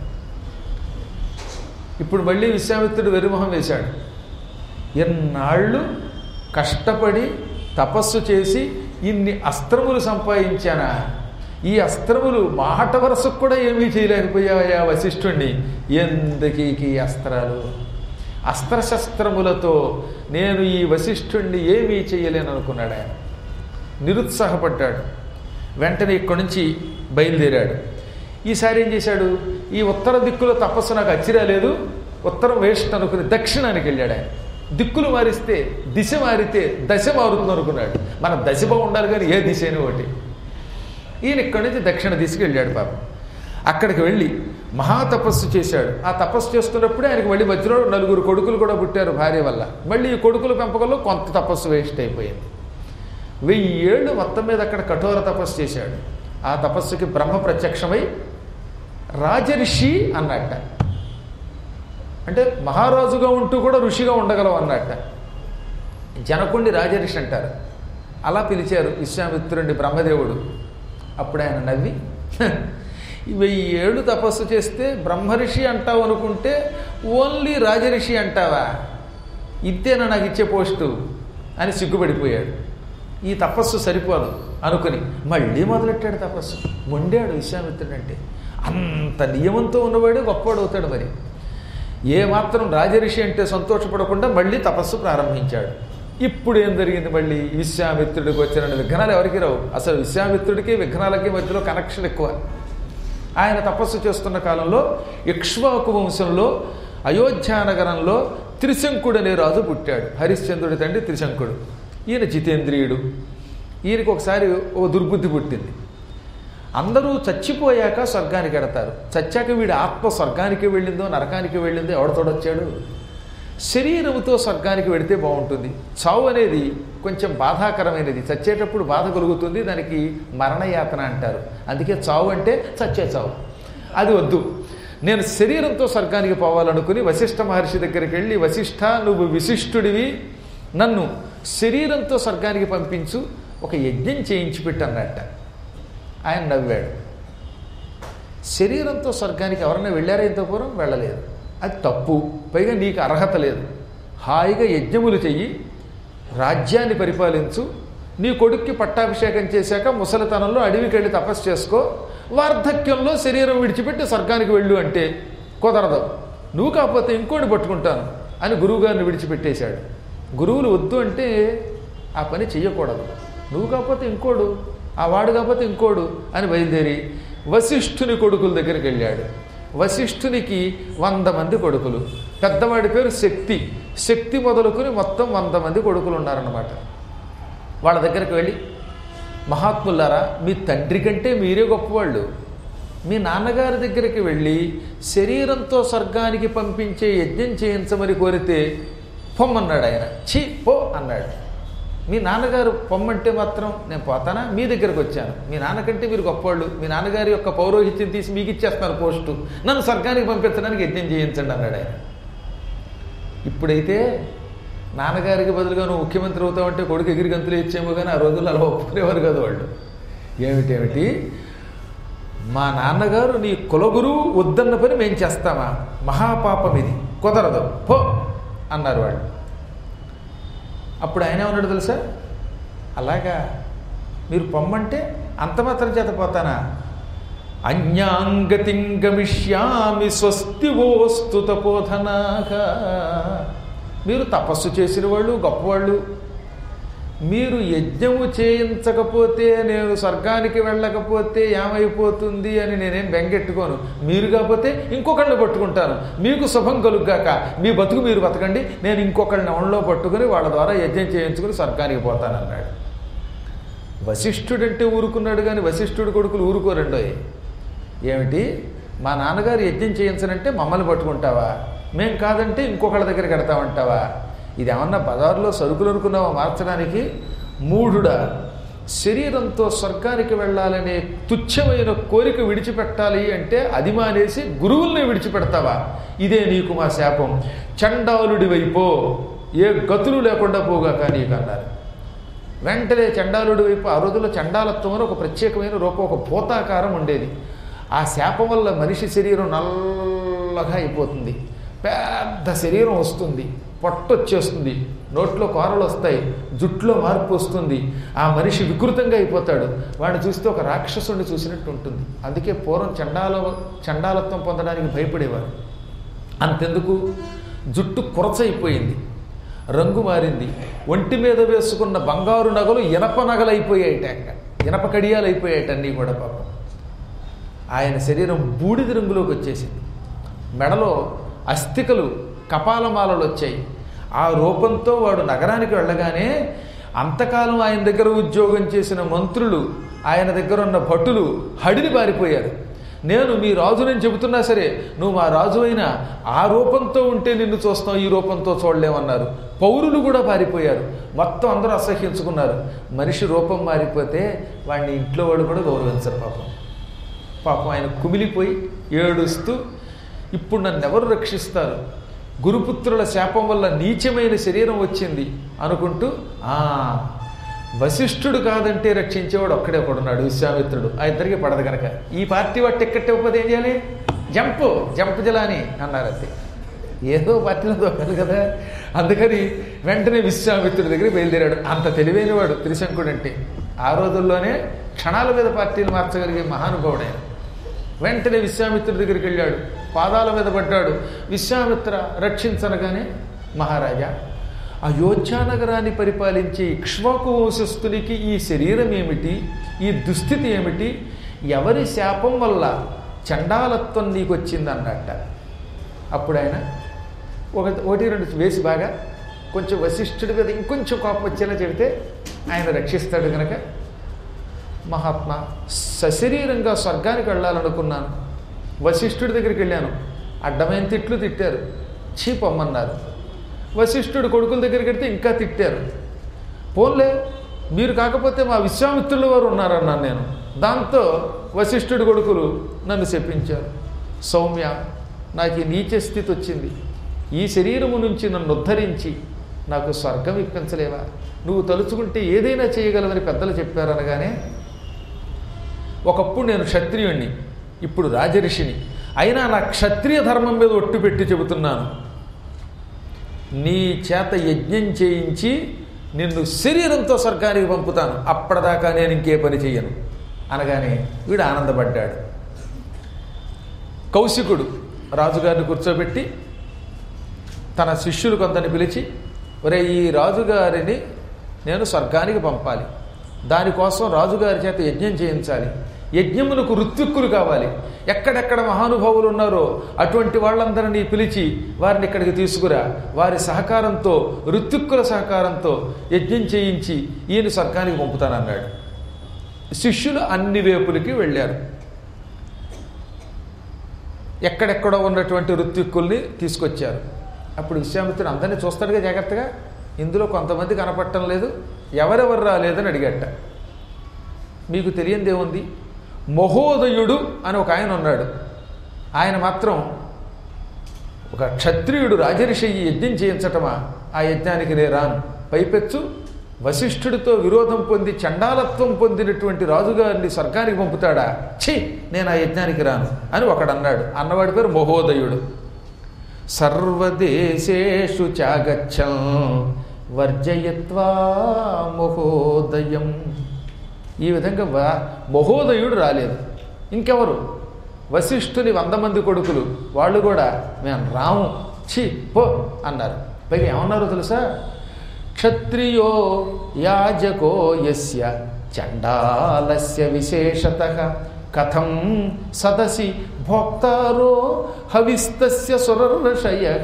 S1: ఇప్పుడు మళ్ళీ విశ్వామిత్రుడు వెర్రిమొహం వేశాడు. ఎన్నాళ్ళు కష్టపడి తపస్సు చేసి ఇన్ని అస్త్రములు సంపాదించానా, ఈ అస్త్రములు మాట వరసకు కూడా ఏమీ చేయలేకపోయాయా వశిష్ఠుణ్ణి, ఎందుకీ ఈ అస్త్రాలు, అస్త్రశస్త్రములతో నేను ఈ వశిష్ఠుణ్ణి ఏమీ చేయలేను అనుకున్నాడు ఆయన. నిరుత్సాహపడ్డాడు. వెంటనే ఇక్కడి నుంచి బయలుదేరాడు. ఈసారి ఏం చేశాడు, ఈ ఉత్తర దిక్కులో తపస్సు నాకు అచ్చిరాలేదు, ఉత్తరం వేస్ట్ అనుకుని దక్షిణానికి వెళ్ళాడు ఆయన. దిక్కులు మారిస్తే దిశ మారితే దశ మారుతుంది అనుకున్నాడు. మన దశ బాగుండాలి కానీ ఏ దిశ అయినా ఒకటి. ఈయన ఇక్కడి నుంచి దక్షిణ దిశకి వెళ్ళాడు పాపం. అక్కడికి వెళ్ళి మహాతపస్సు చేశాడు. ఆ తపస్సు చేస్తున్నప్పుడే ఆయనకి మళ్ళీ మధ్యలో నలుగురు కొడుకులు కూడా పుట్టారు భార్య వల్ల. మళ్ళీ ఈ కొడుకుల పెంపకంలో కొంత తపస్సు వేస్ట్ అయిపోయింది. వెయ్యి ఏళ్ళు మొత్తం మీద అక్కడ కఠోర తపస్సు చేశాడు. ఆ తపస్సుకి బ్రహ్మ ప్రత్యక్షమై రాజర్షి అన్నట్ట, అంటే మహారాజుగా ఉంటూ కూడా ఋషిగా ఉండగలవు అన్నట్ట. జనకుణ్ణి రాజర్షి అంటారు. అలా పిలిచారు విశ్వామిత్రుడిని బ్రహ్మదేవుడు. అప్పుడు ఆయన నవ్వి, వెయ్యి ఏళ్ళు తపస్సు చేస్తే బ్రహ్మర్షి అంటావు అనుకుంటే ఓన్లీ రాజర్షి అంటావా, ఇంతేనా నాకు ఇచ్చే పోస్టు అని సిగ్గుపడిపోయాడు. ఈ తపస్సు సరిపోదు అనుకుని మళ్ళీ మొదలెట్టాడు తపస్సు. మొండాడు విశ్వామిత్రుడు అంటే. అంత నియమంతో ఉన్నవాడే గొప్పవాడు అవుతాడు. మరి ఏమాత్రం రాజర్షి అంటే సంతోషపడకుండా మళ్ళీ తపస్సు ప్రారంభించాడు. ఇప్పుడు ఏం జరిగింది, మళ్ళీ విశ్వామిత్రుడికి వచ్చిన విఘ్నాలు ఎవరికి రావు. అసలు విశ్వామిత్రుడికి విఘ్నాలకి మధ్యలో కనెక్షన్ ఎక్కువ. ఆయన తపస్సు చేస్తున్న కాలంలో ఇక్ష్వాకు వంశంలో అయోధ్యానగరంలో త్రిశంకుడు అనే రాజు పుట్టాడు. హరిశ్చంద్రుడి తండ్రి త్రిశంకుడు. ఈయన జితేంద్రియుడు. ఈయనకు ఒకసారి ఓ దుర్బుద్ధి పుట్టింది. అందరూ చచ్చిపోయాక స్వర్గానికి ఎడతారు, చచ్చాక వీడి ఆత్మ స్వర్గానికి వెళ్ళిందో నరకానికి వెళ్ళిందో ఎవడ తోడొచ్చాడు. శరీరముతో స్వర్గానికి వెడితే బాగుంటుంది. చావు అనేది కొంచెం బాధాకరమైనది, చచ్చేటప్పుడు బాధ కలుగుతుంది, దానికి మరణయాతన అంటారు. అందుకే చావు అంటే చచ్చే చావు, అది వద్దు. నేను శరీరంతో స్వర్గానికి పోవాలనుకుని వశిష్ఠ మహర్షి దగ్గరికి వెళ్ళి, వశిష్ఠ నువ్వు విశిష్టుడివి, నన్ను శరీరంతో స్వర్గానికి పంపించు, ఒక యజ్ఞం చేయించి పెట్టన్నట్ట. ఆయన నవ్వాడు. శరీరంతో స్వర్గానికి ఎవరైనా వెళ్ళారా ఇంత పూర్వం? వెళ్ళలేదు. అది తప్పు, పైగా నీకు అర్హత లేదు. హాయిగా యజ్ఞములు చెయ్యి, రాజ్యాన్ని పరిపాలించు, నీ కొడుక్కి పట్టాభిషేకం చేశాక ముసలితనంలో అడవికి వెళ్ళి తపస్సు చేసుకో, వార్ధక్యంలో శరీరం విడిచిపెట్టి స్వర్గానికి వెళ్ళు అంటే కుదరదు. నువ్వు కాకపోతే ఇంకోటి పట్టుకుంటాను అని గురువుగారిని విడిచిపెట్టేశాడు. గురువులు వద్దు అంటే ఆ పని చెయ్యకూడదు. నువ్వు కాకపోతే ఇంకోడు, ఆ వాడు కాకపోతే ఇంకోడు అని బయలుదేరి వశిష్ఠుని కొడుకుల దగ్గరికి వెళ్ళాడు. వశిష్ఠునికి వంద మంది కొడుకులు. పెద్దవాడి పేరు శక్తి. శక్తి మొదలుకొని మొత్తం వంద మంది కొడుకులు ఉన్నారన్నమాట. వాళ్ళ దగ్గరికి వెళ్ళి, మహాత్ములారా, మీ తండ్రి కంటే మీరే గొప్పవాళ్ళు. మీ నాన్నగారి దగ్గరికి వెళ్ళి శరీరంతో స్వర్గానికి పంపించే యజ్ఞం చేయించమని కోరితే పొమ్మన్నాడు ఆయన. ఛీ పో అన్నాడు. మీ నాన్నగారు పొమ్మంటే మాత్రం నేను పోతానా? మీ దగ్గరకు వచ్చాను, మీ నాన్నకంటే మీరు గొప్పవాళ్ళు, మీ నాన్నగారి యొక్క పౌరోహిత్యం తీసి మీకు ఇచ్చేస్తాను పోస్టు, నన్ను స్వర్గానికి పంపించడానికి యజ్ఞం చేయించండి అన్నాడు ఆయన. ఇప్పుడైతే నాన్నగారికి బదులుగా నువ్వు ముఖ్యమంత్రి అవుతావంటే కొడుకు ఎగిరి గంతులు ఇచ్చేమో, కానీ ఆ రోజుల్లో అలా ఒప్పుకునేవారు కదా వాళ్ళు. ఏమిటేమిటి, మా నాన్నగారు నీ కులగురువు వద్దన్న పని మేము చేస్తామా? మహాపాపం ఇది, కుదరదు, పో అన్నారు వాళ్ళు. అప్పుడు ఆయన ఉన్నాడు తెలుసా, అలాగా మీరు పొమ్మంటే అంత మాత్రం చేత పోతానా? అన్యాంగతిం గమిష్యామి స్వస్తివోస్తు తపోధనాగా. మీరు తపస్సు చేసిన వాళ్ళు గొప్పవాళ్ళు, మీరు యజ్ఞము చేయించకపోతే నేను స్వర్గానికి వెళ్ళకపోతే ఏమైపోతుంది అని నేనేం బెంగెట్టుకోను. మీరు కాకపోతే ఇంకొకళ్ళని పట్టుకుంటాను, మీకు శుభం కలుగ్గాక, మీ బతుకు మీరు బతకండి, నేను ఇంకొకళ్ళని ఒళ్ళో పట్టుకుని వాళ్ళ ద్వారా యజ్ఞం చేయించుకుని స్వర్గానికి పోతానన్నాడు. వశిష్ఠుడంటే ఊరుకున్నాడు, కానీ వశిష్ఠుడు కొడుకులు ఊరుకోరండో. ఏమిటి, మా నాన్నగారు యజ్ఞం చేయించనంటే మమ్మల్ని పట్టుకుంటావా, మేం కాదంటే ఇంకొకళ్ళ దగ్గరికి వెడతామంటావా? ఇది ఏమన్నా బజారులో సరుకులు అనుకున్నావా మార్చడానికి? మూఢుడా, శరీరంతో స్వర్గానికి వెళ్ళాలనే తుచ్చమైన కోరిక విడిచిపెట్టాలి అంటే అది మానేసి గురువుల్ని విడిచిపెడతావా? ఇదే నీకు మా శాపం. చండాలుడి వైపో, ఏ గతులు లేకుండా పోగాక నీకు అన్నారు. వెంటనే చండాలుడి వైపు, ఆ రోజుల్లో చండాలత్వం అని ఒక ప్రత్యేకమైన రూపం, ఒక భూతాకారం ఉండేది. ఆ శాపం వల్ల మనిషి శరీరం నల్లగా అయిపోతుంది, పెద్ద శరీరం వస్తుంది, పొట్టు వచ్చేస్తుంది, నోట్లో కూరలు వస్తాయి, జుట్టులో మార్పు వస్తుంది, ఆ మనిషి వికృతంగా అయిపోతాడు. వాడిని చూస్తే ఒక రాక్షసుడిని చూసినట్టు ఉంటుంది. అందుకే పూర్వం చండాల చండాలత్వం పొందడానికి భయపడేవారు. అంతెందుకు, జుట్టు కురచైపోయింది, రంగు మారింది, ఒంటి మీద వేసుకున్న బంగారు నగలు ఇనప నగలైపోయాయిట, ఇనప కడియాలు అయిపోయాయిట అన్నీ కూడా. పాపం ఆయన శరీరం బూడిద రంగులోకి వచ్చేసింది, మెడలో అస్థికలు కపాలమాలలు వచ్చాయి. ఆ రూపంతో వాడు నగరానికి వెళ్ళగానే అంతకాలం ఆయన దగ్గర ఉద్యోగం చేసిన మంత్రులు, ఆయన దగ్గర ఉన్న భటులు హడిని పారిపోయారు. నేను మీ రాజునని చెబుతున్నా సరే, నువ్వు మా రాజు అయినా ఆ రూపంతో ఉంటే నిన్ను చూస్తాం, ఈ రూపంతో చూడలేమన్నారు. పౌరులు కూడా పారిపోయారు, మొత్తం అందరూ అసహ్యించుకున్నారు. మనిషి రూపం మారిపోతే వాడిని ఇంట్లో వాడు కూడా గౌరవించరు. పాపం పాపం ఆయన కుమిలిపోయి ఏడుస్తూ, ఇప్పుడు నన్ను ఎవరు రక్షిస్తారు, గురుపుత్రుల శాపం వల్ల నీచమైన శరీరం వచ్చింది అనుకుంటూ, ఆ వశిష్ఠుడు కాదంటే రక్షించేవాడు ఒక్కడే ఒకడున్నాడు, విశ్వామిత్రుడు. ఆ ఇద్దరికి పడదు కనుక ఈ పార్టీ వాడు టిక్కెట్ ఇవ్వకపోతే ఏం చేయాలి, జంపు జంపు జలాని అన్నారు. అంతే, ఏదో పార్టీలో దొరకాలి కదా. అందుకని వెంటనే విశ్వామిత్రుడి దగ్గరికి బయలుదేరాడు. అంత తెలివైన వాడు త్రిశంకుడు అంటే. ఆ రోజుల్లోనే క్షణాల మీద పార్టీలు మార్చగలిగే మహానుభావుడైన. వెంటనే విశ్వామిత్రుడి దగ్గరికి వెళ్ళాడు, పాదాల మీద పడ్డాడు. విశ్వామిత్ర రక్షించనగానే, మహారాజా, అయోధ్యానగరాన్ని పరిపాలించే ఇక్ష్వాకు వంశస్థునికి ఈ శరీరం ఏమిటి, ఈ దుస్థితి ఏమిటి, ఎవరి శాపం వల్ల చండాలత్వం నీకు వచ్చిందన్నట్ట. అప్పుడు ఆయన ఒక ఒకటి రెండు వేసి బాగా కొంచెం వశిష్ఠుడి మీద ఇంకొంచెం కోపం వచ్చేలా చెబితే ఆయన రక్షిస్తాడు కనుక, మహాత్మా, సశరీరంగా స్వర్గానికి వెళ్ళాలనుకున్నాను, వశిష్ఠుడి దగ్గరికి వెళ్ళాను, అడ్డమైన తిట్లు తిట్టారు, చీపమ్మన్నారు. వశిష్ఠుడు కొడుకుల దగ్గరికి వెళ్తే ఇంకా తిట్టారు. పోన్లే, మీరు కాకపోతే మా విశ్వామిత్రుల వారు ఉన్నారన్నాను నేను. దాంతో వశిష్ఠుడి కొడుకులు నన్ను శపించారు. సౌమ్య, నాకు ఈ నీచ స్థితి వచ్చింది, ఈ శరీరము నుంచి నన్ను ఉద్ధరించి నాకు స్వర్గం ఇప్పించలేవా, నువ్వు తలుచుకుంటే ఏదైనా చేయగలవని పెద్దలు చెప్పారు అనగానే, ఒకప్పుడు నేను క్షత్రియుణ్ణి, ఇప్పుడు రాజర్షిని, అయినా నా క్షత్రియ ధర్మం మీద ఒట్టు పెట్టి చెబుతున్నాను, నీ చేత యజ్ఞం చేయించి నిన్ను శరీరంతో స్వర్గానికి పంపుతాను, అప్పటిదాకా నేను ఇంకే పని చెయ్యను అనగానే వీడు ఆనందపడ్డాడు. కౌశికుడు రాజుగారిని కూర్చోబెట్టి తన శిష్యులు కొంతని పిలిచి, ఒరే, ఈ రాజుగారిని నేను స్వర్గానికి పంపాలి, దానికోసం రాజుగారి చేత యజ్ఞం చేయించాలి, యజ్ఞములకు ఋత్విక్కులు కావాలి, ఎక్కడెక్కడ మహానుభావులు ఉన్నారో అటువంటి వాళ్ళందరినీ పిలిచి వారిని ఇక్కడికి తీసుకురా, వారి సహకారంతో, ఋత్విక్కుల సహకారంతో యజ్ఞం చేయించి ఈయన స్వర్గానికి పంపుతానన్నాడు. శిష్యులు అన్ని వేపులకి వెళ్ళారు. ఎక్కడెక్కడో ఉన్నటువంటి ఋత్విక్కుల్ని తీసుకొచ్చారు. అప్పుడు విశ్వామిత్రుడు అందరినీ చూస్తాడుగా జాగ్రత్తగా, ఇందులో కొంతమంది కనపడటం లేదు, ఎవరెవరు రాలేదని అడిగట. మీకు తెలియందేముంది, మహోదయుడు అని ఒక ఆయన ఉన్నాడు, ఆయన మాత్రం ఒక క్షత్రియుడు రాజర్షి యజ్ఞం చేయించటమా, ఆ యజ్ఞానికి నే రాను, పైపెచ్చు వశిష్ఠుడితో విరోధం పొంది చండాలత్వం పొందినటువంటి రాజుగారిని స్వర్గానికి పంపుతాడా, ఛీ, నేను ఆ యజ్ఞానికి రాను అని ఒకడు అన్నాడు. అన్నవాడి పేరు మహోదయుడు. సర్వదేశేషు చాగచ్చం వర్జయత్వా మహోదయం. ఈ విధంగా మహోదయుడు రాలేదు. ఇంకెవరు? వశిష్ఠుని వంద మంది కొడుకులు, వాళ్ళు కూడా మేము రాము, ఛీ పో అన్నారు. పైగా ఏమన్నారో తెలుసా? క్షత్రియో యాజకో యస్య చండాలస్య విశేషతః కథం సదసి భోక్తారో హవిస్తస్య సురర్షయః.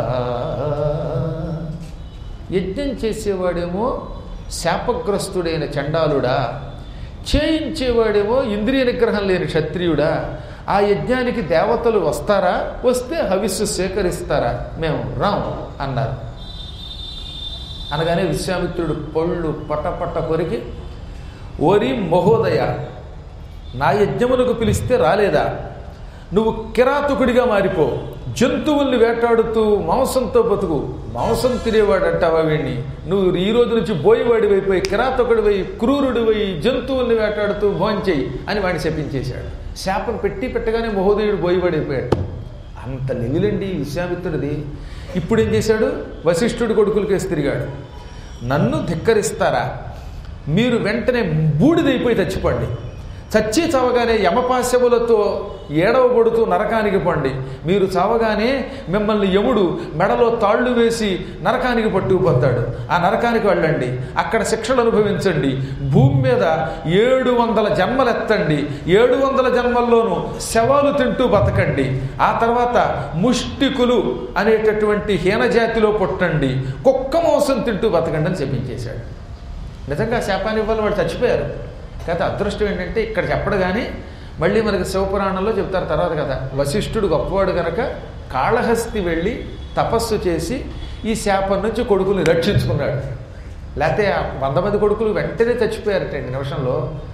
S1: యజ్ఞం చేసేవాడేమో శాపగ్రస్తుడైన చండాలుడా, చేయించేవాడేమో ఇంద్రియ నిగ్రహం లేని క్షత్రియుడా. ఆ యజ్ఞానికి దేవతలు వస్తారా? వస్తే హవిస్సు స్వీకరిస్తారా? మేము రాం అన్నారు. అనగానే విశ్వామిత్రుడు పళ్ళు పటపట కొరికి, ఓరి మహోదయ, నా యజ్ఞమునకు పిలిస్తే రాలేదా? నువ్వు కిరాతకుడిగా మారిపో, జంతువుల్ని వేటాడుతూ మాంసంతో బతుకు. మాంసం తినేవాడు అంటావా వీడిని? నువ్వు ఈ రోజు నుంచి బోయివాడివైపోయి కిరాతకుడివై క్రూరుడివై జంతువుల్ని వేటాడుతూ భోంచేయి అని వాడిని శపించేశాడు. శాపం పెట్టి పెట్టగానే మహోదయుడు బోయివాడైపోయాడు. అంత లెవిలండి విశ్వామిత్రుడిది. ఇప్పుడు ఏం చేశాడు? వశిష్ఠుడి కొడుకులకేసి తిరిగాడు. నన్ను ధిక్కరిస్తారా? మీరు వెంటనే బూడిదైపోయి చచ్చిపోండి. చచ్చి చావగానే యమపాశములతో ఏడవబడుతూ నరకానికి పండి. మీరు చావగానే మిమ్మల్ని యముడు మెడలో తాళ్ళు వేసి నరకానికి పట్టుకుపోతాడు. ఆ నరకానికి వెళ్ళండి, అక్కడ శిక్షలు అనుభవించండి. భూమి మీద ఏడు వందల జన్మలు ఎత్తండి. ఏడు వందల జన్మల్లోనూ శవాలు తింటూ బతకండి. ఆ తర్వాత ముష్టికులు అనేటటువంటి హీనజాతిలో పుట్టండి. కుక్క మాంసం తింటూ బతకండి అని చెప్పించేశాడు. నిజంగా శాపాన్ని వల్ల వాడు చచ్చిపోయారు. కాకపోతే అదృష్టం ఏంటంటే ఇక్కడ చెప్పడు కానీ మళ్ళీ మనకి శివపురాణంలో చెప్తారు తర్వాత కదా. వశిష్ఠుడు గొప్పవాడు కనుక కాళహస్తి వెళ్ళి తపస్సు చేసి ఈ శాపం నుంచి కొడుకుని రక్షించుకున్నాడు. లేకపోతే వంద మంది కొడుకులు వెంటనే చచ్చిపోయారట రెండు నిమిషంలో.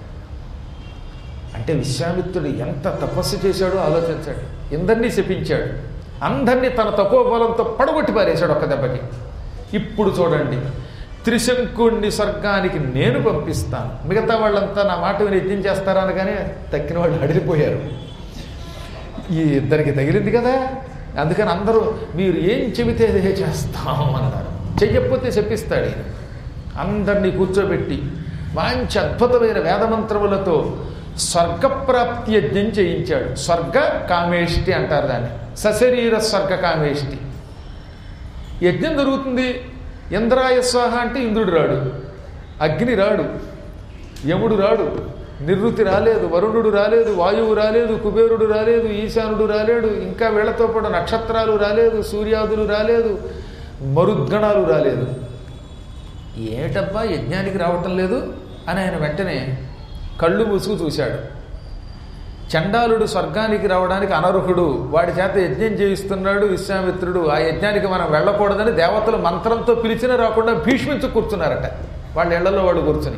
S1: అంటే విశ్వామిత్రుడు ఎంత తపస్సు చేశాడో ఆలోచించాడు. ఇందరినీ శపించాడు, అందరినీ తన తపోబలంతో పడగొట్టి పారేశాడు ఒక్క దెబ్బకి. ఇప్పుడు చూడండి, త్రిశంకుణ్ణి స్వర్గానికి నేను పంపిస్తాను, మిగతా వాళ్ళంతా నా మాట విని యజ్ఞం చేస్తారా అనగానే తక్కిన వాళ్ళు అడిగిపోయారు. ఈ ఇద్దరికి తగిలింది కదా, అందుకని అందరూ మీరు ఏం చెబితే అదే చేస్తాం అన్నారు. చెయ్యకపోతే చెప్పిస్తాడు ఈయన. అందరినీ కూర్చోబెట్టి మంచి అద్భుతమైన వేదమంత్రములతో స్వర్గప్రాప్తి యజ్ఞం చేయించాడు. స్వర్గ కామేష్టి అంటారు దాన్ని, సశరీర స్వర్గ కామేష్టి. యజ్ఞం జరుగుతుంది. ఇంద్రాయ స్వాహ అంటే ఇంద్రుడు రాడు, అగ్ని రాడు, యముడు రాడు, నివృత్తి రాలేదు, వరుణుడు రాలేదు, వాయువు రాలేదు, కుబేరుడు రాలేదు, ఈశానుడు రాలేడు, ఇంకా వీళ్లతో పాటు నక్షత్రాలు రాలేదు, సూర్యాదులు రాలేదు, మరుద్గణాలు రాలేదు. ఏమిటబ్బా యజ్ఞానికి రావటం లేదు అని ఆయన వెంటనే కళ్ళు మూసుకు చూశాడు. చండాలుడు స్వర్గానికి రావడానికి అనర్హుడు, వాడి చేత యజ్ఞం చేయిస్తున్నాడు విశ్వామిత్రుడు. ఆ యజ్ఞానికి మనం వెళ్ళకూడదని దేవతలు మంత్రంతో పిలిచినా రాకుండా భీష్మించు కూర్చున్నారట వాళ్ళ ఇళ్లలో వాడు కూర్చుని.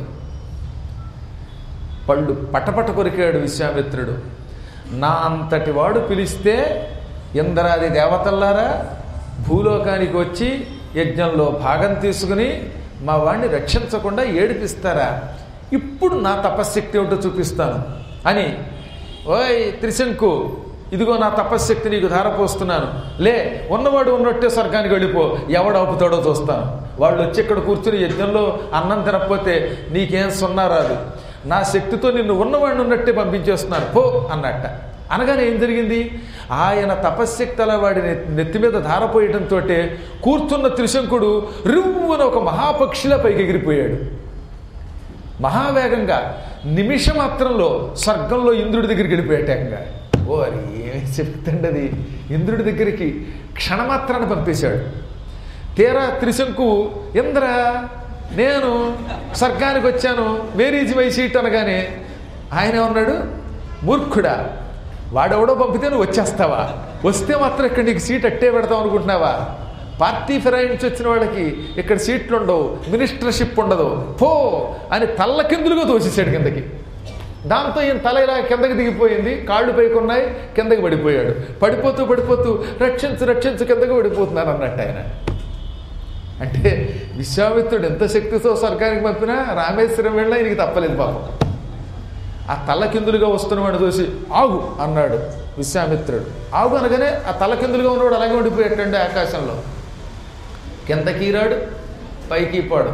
S1: పళ్ళు పటపట కొరికాడు విశ్వామిత్రుడు. నా అంతటి వాడు పిలిస్తే ఇంద్రాది దేవతల్లారా భూలోకానికి వచ్చి యజ్ఞంలో భాగం తీసుకుని మా వాడిని రక్షించకుండా ఏడిపిస్తారా? ఇప్పుడు నా తపశ్శక్తి ఏమిటో చూపిస్తాను అని, ఓయ్ త్రిశంకు, ఇదిగో నా తపశ్శక్తి నీకు ధారపోస్తున్నాను, లే ఉన్నవాడు ఉన్నట్టే స్వర్గానికి వెళ్ళిపో, ఎవడు ఆపుతాడో చూస్తాను. వాళ్ళు వచ్చి ఇక్కడ కూర్చుని యజ్ఞంలో అన్నం తినకపోతే నీకేం సున్నా రాదు, నా శక్తితో నిన్ను ఉన్నవాడిని ఉన్నట్టే పంపించేస్తున్నాను పో అన్నట్ట. అనగానే ఏం జరిగింది? ఆయన తపశ్శక్తి అలా వాడి నెత్తి మీద ధారపోయడంతో కూర్చున్న త్రిశంకుడు రివ్వున ఒక మహాపక్షిలా పైకి ఎగిరిపోయాడు. మహావేగంగా నిమిషమాత్రంలో స్వర్గంలో ఇంద్రుడి దగ్గరికి వెళ్ళిపోయేటంగా. ఓ అది ఏమి చెప్తుండది, అది ఇంద్రుడి దగ్గరికి క్షణమాత్రాన్ని పంపేశాడు. తీరా త్రిశంకు, ఇంద్ర నేను స్వర్గానికి వచ్చాను, వేరీజ్ మై సీట్ అనగానే ఆయన ఉన్నాడు, మూర్ఖుడా, వాడెవడో పంపితే నువ్వు వచ్చేస్తావా? వస్తే మాత్రం ఇక్కడ నీకు సీట్ అట్టే పెడతావు అనుకుంటున్నావా? పార్టీ ఫిరాయించి వచ్చిన వాళ్ళకి ఇక్కడ సీట్లు ఉండవు, మినిస్టర్షిప్ ఉండదు, పో అని తల్ల కిందులుగా తోసేసాడు కిందకి. దాంతో ఈయన తల ఇలా కిందకి దిగిపోయింది, కాళ్ళు పైకున్నాయి, కిందకి పడిపోయాడు. పడిపోతూ పడిపోతూ రక్షించు రక్షించు కిందకి పడిపోతున్నాను అన్నట్టు ఆయన. అంటే విశ్వామిత్రుడు ఎంత శక్తితో స్వర్గానికి పంపినా రామేశ్వరం వెళ్ళినా ఈయనకి తప్పలేదు పాపం. ఆ తల్ల కిందులుగా వస్తున్నవాడు చూసి ఆగు అన్నాడు విశ్వామిత్రుడు. ఆగు అనగానే ఆ తల్ల కిందులుగా ఉన్నవాడు అలాగే ఉండిపోయేటండి ఆకాశంలో. కిందకి రాడు, పైకి పోడు,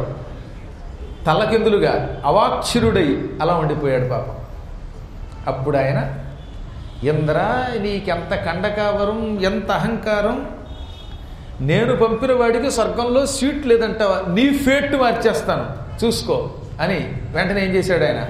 S1: తల్లకిందులుగా అవాక్షరుడై అలా ఉండిపోయాడు పాపం. అప్పుడు ఆయన ఇంద్ర నీకెంత కండకావరం, ఎంత అహంకారం, నేను పంపిన వాడికి స్వర్గంలో సీట్ లేదంటావా, నీ ఫేట్ మార్చేస్తాను చూసుకో అని వెంటనే ఏం చేశాడు ఆయన,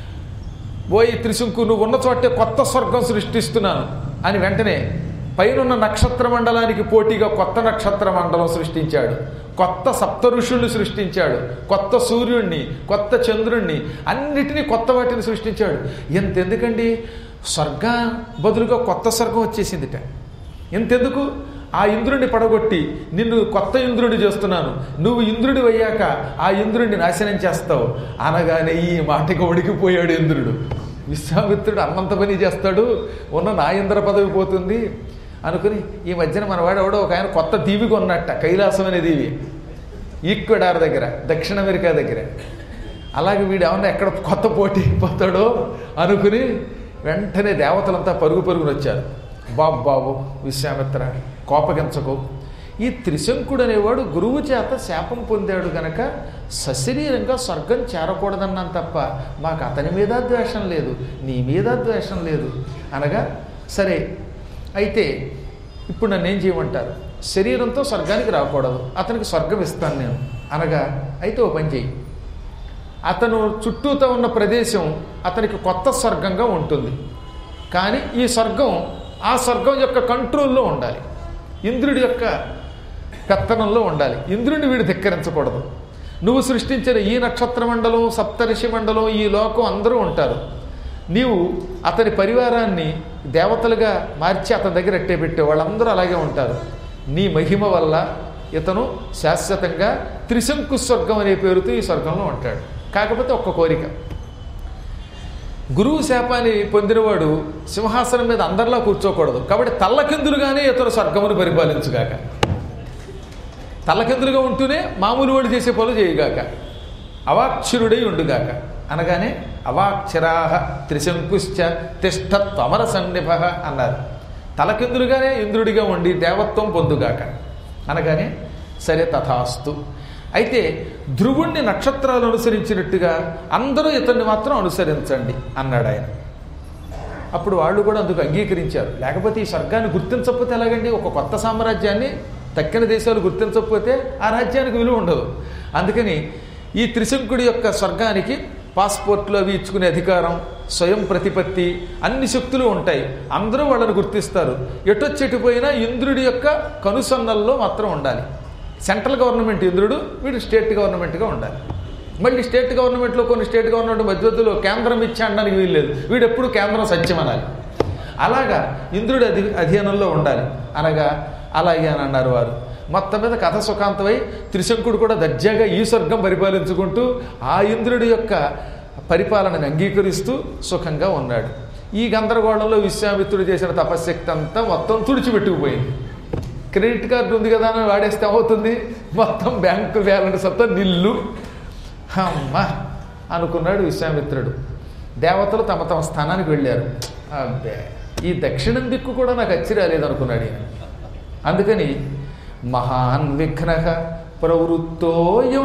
S1: ఓయ్ త్రిశంకు నువ్వు ఉన్న చోటే కొత్త స్వర్గం సృష్టిస్తున్నాను అని వెంటనే పైనున్న నక్షత్ర మండలానికి పోటీగా కొత్త నక్షత్ర మండలం సృష్టించాడు, కొత్త సప్త ఋషుల్ని సృష్టించాడు, కొత్త సూర్యుణ్ణి, కొత్త చంద్రుణ్ణి, అన్నిటినీ కొత్త వాటిని సృష్టించాడు. ఎంతెందుకండి, స్వర్గ బదులుగా కొత్త స్వర్గం వచ్చేసిందిట. ఎంతెందుకు, ఆ ఇంద్రుడిని పడగొట్టి నిన్ను కొత్త ఇంద్రుడిని చేస్తున్నాను, నువ్వు ఇంద్రుడి అయ్యాక ఆ ఇంద్రుడిని నాశనం చేస్తావు అనగానే ఈ మాటకి ఉడికిపోయాడు ఇంద్రుడు. విశ్వామిత్రుడు అన్నంత పని చేస్తాడు, ఉన్న నా ఇంద్ర పదవి పోతుంది అనుకుని ఈ మధ్యన మనవాడు ఎవడో ఒక ఆయన కొత్త దీవి కొన్నట్ట, కైలాసం అనే దీవి ఈక్వెడార్ దగ్గర, దక్షిణ అమెరికా దగ్గర. అలాగే వీడు ఏమన్నా ఎక్కడ కొత్త పోటీ పోతాడో అనుకుని వెంటనే దేవతలంతా పరుగు పరుగుని వచ్చారు. బాబు బాబు విశ్వామిత్ర కోపగించకు, ఈ త్రిశంకుడు అనేవాడు గురువు చేత శాపం పొందాడు గనక సశరీరంగా స్వర్గం చేరకూడదన్నాను తప్ప మాకు అతని మీద ద్వేషం లేదు, నీ మీద ద్వేషం లేదు అనగా, సరే అయితే ఇప్పుడు నన్ను ఏం చేయమంటారు, శరీరంతో స్వర్గానికి రాకూడదు, అతనికి స్వర్గం ఇస్తాను నేను అనగా, అయితే ఓ పని చెయ్యి, అతను చుట్టూతో ఉన్న ప్రదేశం అతనికి కొత్త స్వర్గంగా ఉంటుంది, కానీ ఈ స్వర్గం ఆ స్వర్గం యొక్క కంట్రోల్లో ఉండాలి, ఇంద్రుడి యొక్క పెత్తనంలో ఉండాలి, ఇంద్రుడిని వీడు ధిక్కరించకూడదు. నువ్వు సృష్టించిన ఈ నక్షత్ర మండలం, సప్తర్షి మండలం, ఈ లోకం అందరూ ఉంటారు, నీవు అతని పరివారాన్ని దేవతలుగా మార్చి అతని దగ్గర ఎట్టే పెట్టే వాళ్ళందరూ అలాగే ఉంటారు. నీ మహిమ వల్ల ఇతను శాశ్వతంగా త్రిశంకు స్వర్గం అనే పేరుతో ఈ స్వర్గంలో ఉంటాడు. కాకపోతే ఒక్క కోరిక, గురువు శాపాన్ని పొందినవాడు సింహాసనం మీద అందరిలా కూర్చోకూడదు, కాబట్టి తల్లకిందులుగానే ఇతను స్వర్గమును పరిపాలించుగాక, తల్లకిందులుగా ఉంటూనే మామూలు వాడు చేసే పనులు చేయగాక, అవాక్షరుడై ఉండుగాక అనగానే అవాక్షరాహ త్రిశంకుశ్చ తిష్ట త్వమర సన్నిభ అన్నారు. తలకిందులుగానే ఇంద్రుడిగా ఉండి దేవత్వం పొందుగాక అనగానే సరే తథాస్తు. అయితే ధ్రువుణ్ణి నక్షత్రాలు అనుసరించినట్టుగా అందరూ ఇతన్ని మాత్రం అనుసరించండి అన్నాడు ఆయన. అప్పుడు వాళ్ళు కూడా అందుకు అంగీకరించారు. లేకపోతే ఈ స్వర్గాన్ని గుర్తించకపోతే ఎలాగండి, ఒక కొత్త సామ్రాజ్యాన్ని తక్కిన దేశాలు గుర్తించకపోతే ఆ రాజ్యానికి విలువ ఉండదు. అందుకని ఈ త్రిశంకుడి యొక్క స్వర్గానికి పాస్పోర్ట్లు అవి ఇచ్చుకునే అధికారం, స్వయం ప్రతిపత్తి, అన్ని శక్తులు ఉంటాయి, అందరూ వాళ్ళని గుర్తిస్తారు. ఎటొచ్చెటిపోయినా ఇంద్రుడి యొక్క కనుసన్నల్లో మాత్రం ఉండాలి. సెంట్రల్ గవర్నమెంట్ ఇంద్రుడు, వీడు స్టేట్ గవర్నమెంట్గా ఉండాలి. మళ్ళీ స్టేట్ గవర్నమెంట్లో కొన్ని స్టేట్ గవర్నమెంట్ మధ్యలో కేంద్రం ఇచ్చి అనడానికి వీల్లేదు, వీడు ఎప్పుడు కేంద్రం సత్యం అనాలి. అలాగా ఇంద్రుడి అధి అధీనంలో ఉండాలి అనగా అలాగే అని అన్నారు వారు. మొత్తం మీద కథ సుఖాంతమై త్రిశంకుడు కూడా దర్జాగా ఈ స్వర్గం పరిపాలించుకుంటూ ఆ ఇంద్రుడి యొక్క పరిపాలనని అంగీకరిస్తూ సుఖంగా ఉన్నాడు. ఈ గందరగోళంలో విశ్వామిత్రుడు చేసిన తపశ్శక్తి అంతా మొత్తం తుడిచిపెట్టుకుపోయింది. క్రెడిట్ కార్డు ఉంది కదా అని వాడేస్తే అవుతుంది, మొత్తం బ్యాంకు బ్యాలెన్స్ అంతా నిల్లు. అమ్మ అనుకున్నాడు విశ్వామిత్రుడు. దేవతలు తమ తమ స్థానానికి వెళ్ళారు. అబ్బే ఈ దక్షిణం దిక్కు కూడా నాకు అచ్చి రాలేదనుకున్నాడు ఈయన. అందుకని మహాన్ విఘ్న ప్రవృత్తోయం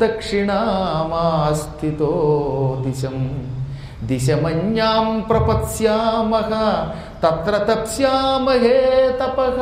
S1: దక్షిణామాస్థితో దిశం దిశమన్యాం ప్రపత్స్యామః తత్ర తప్స్యామహే తపః.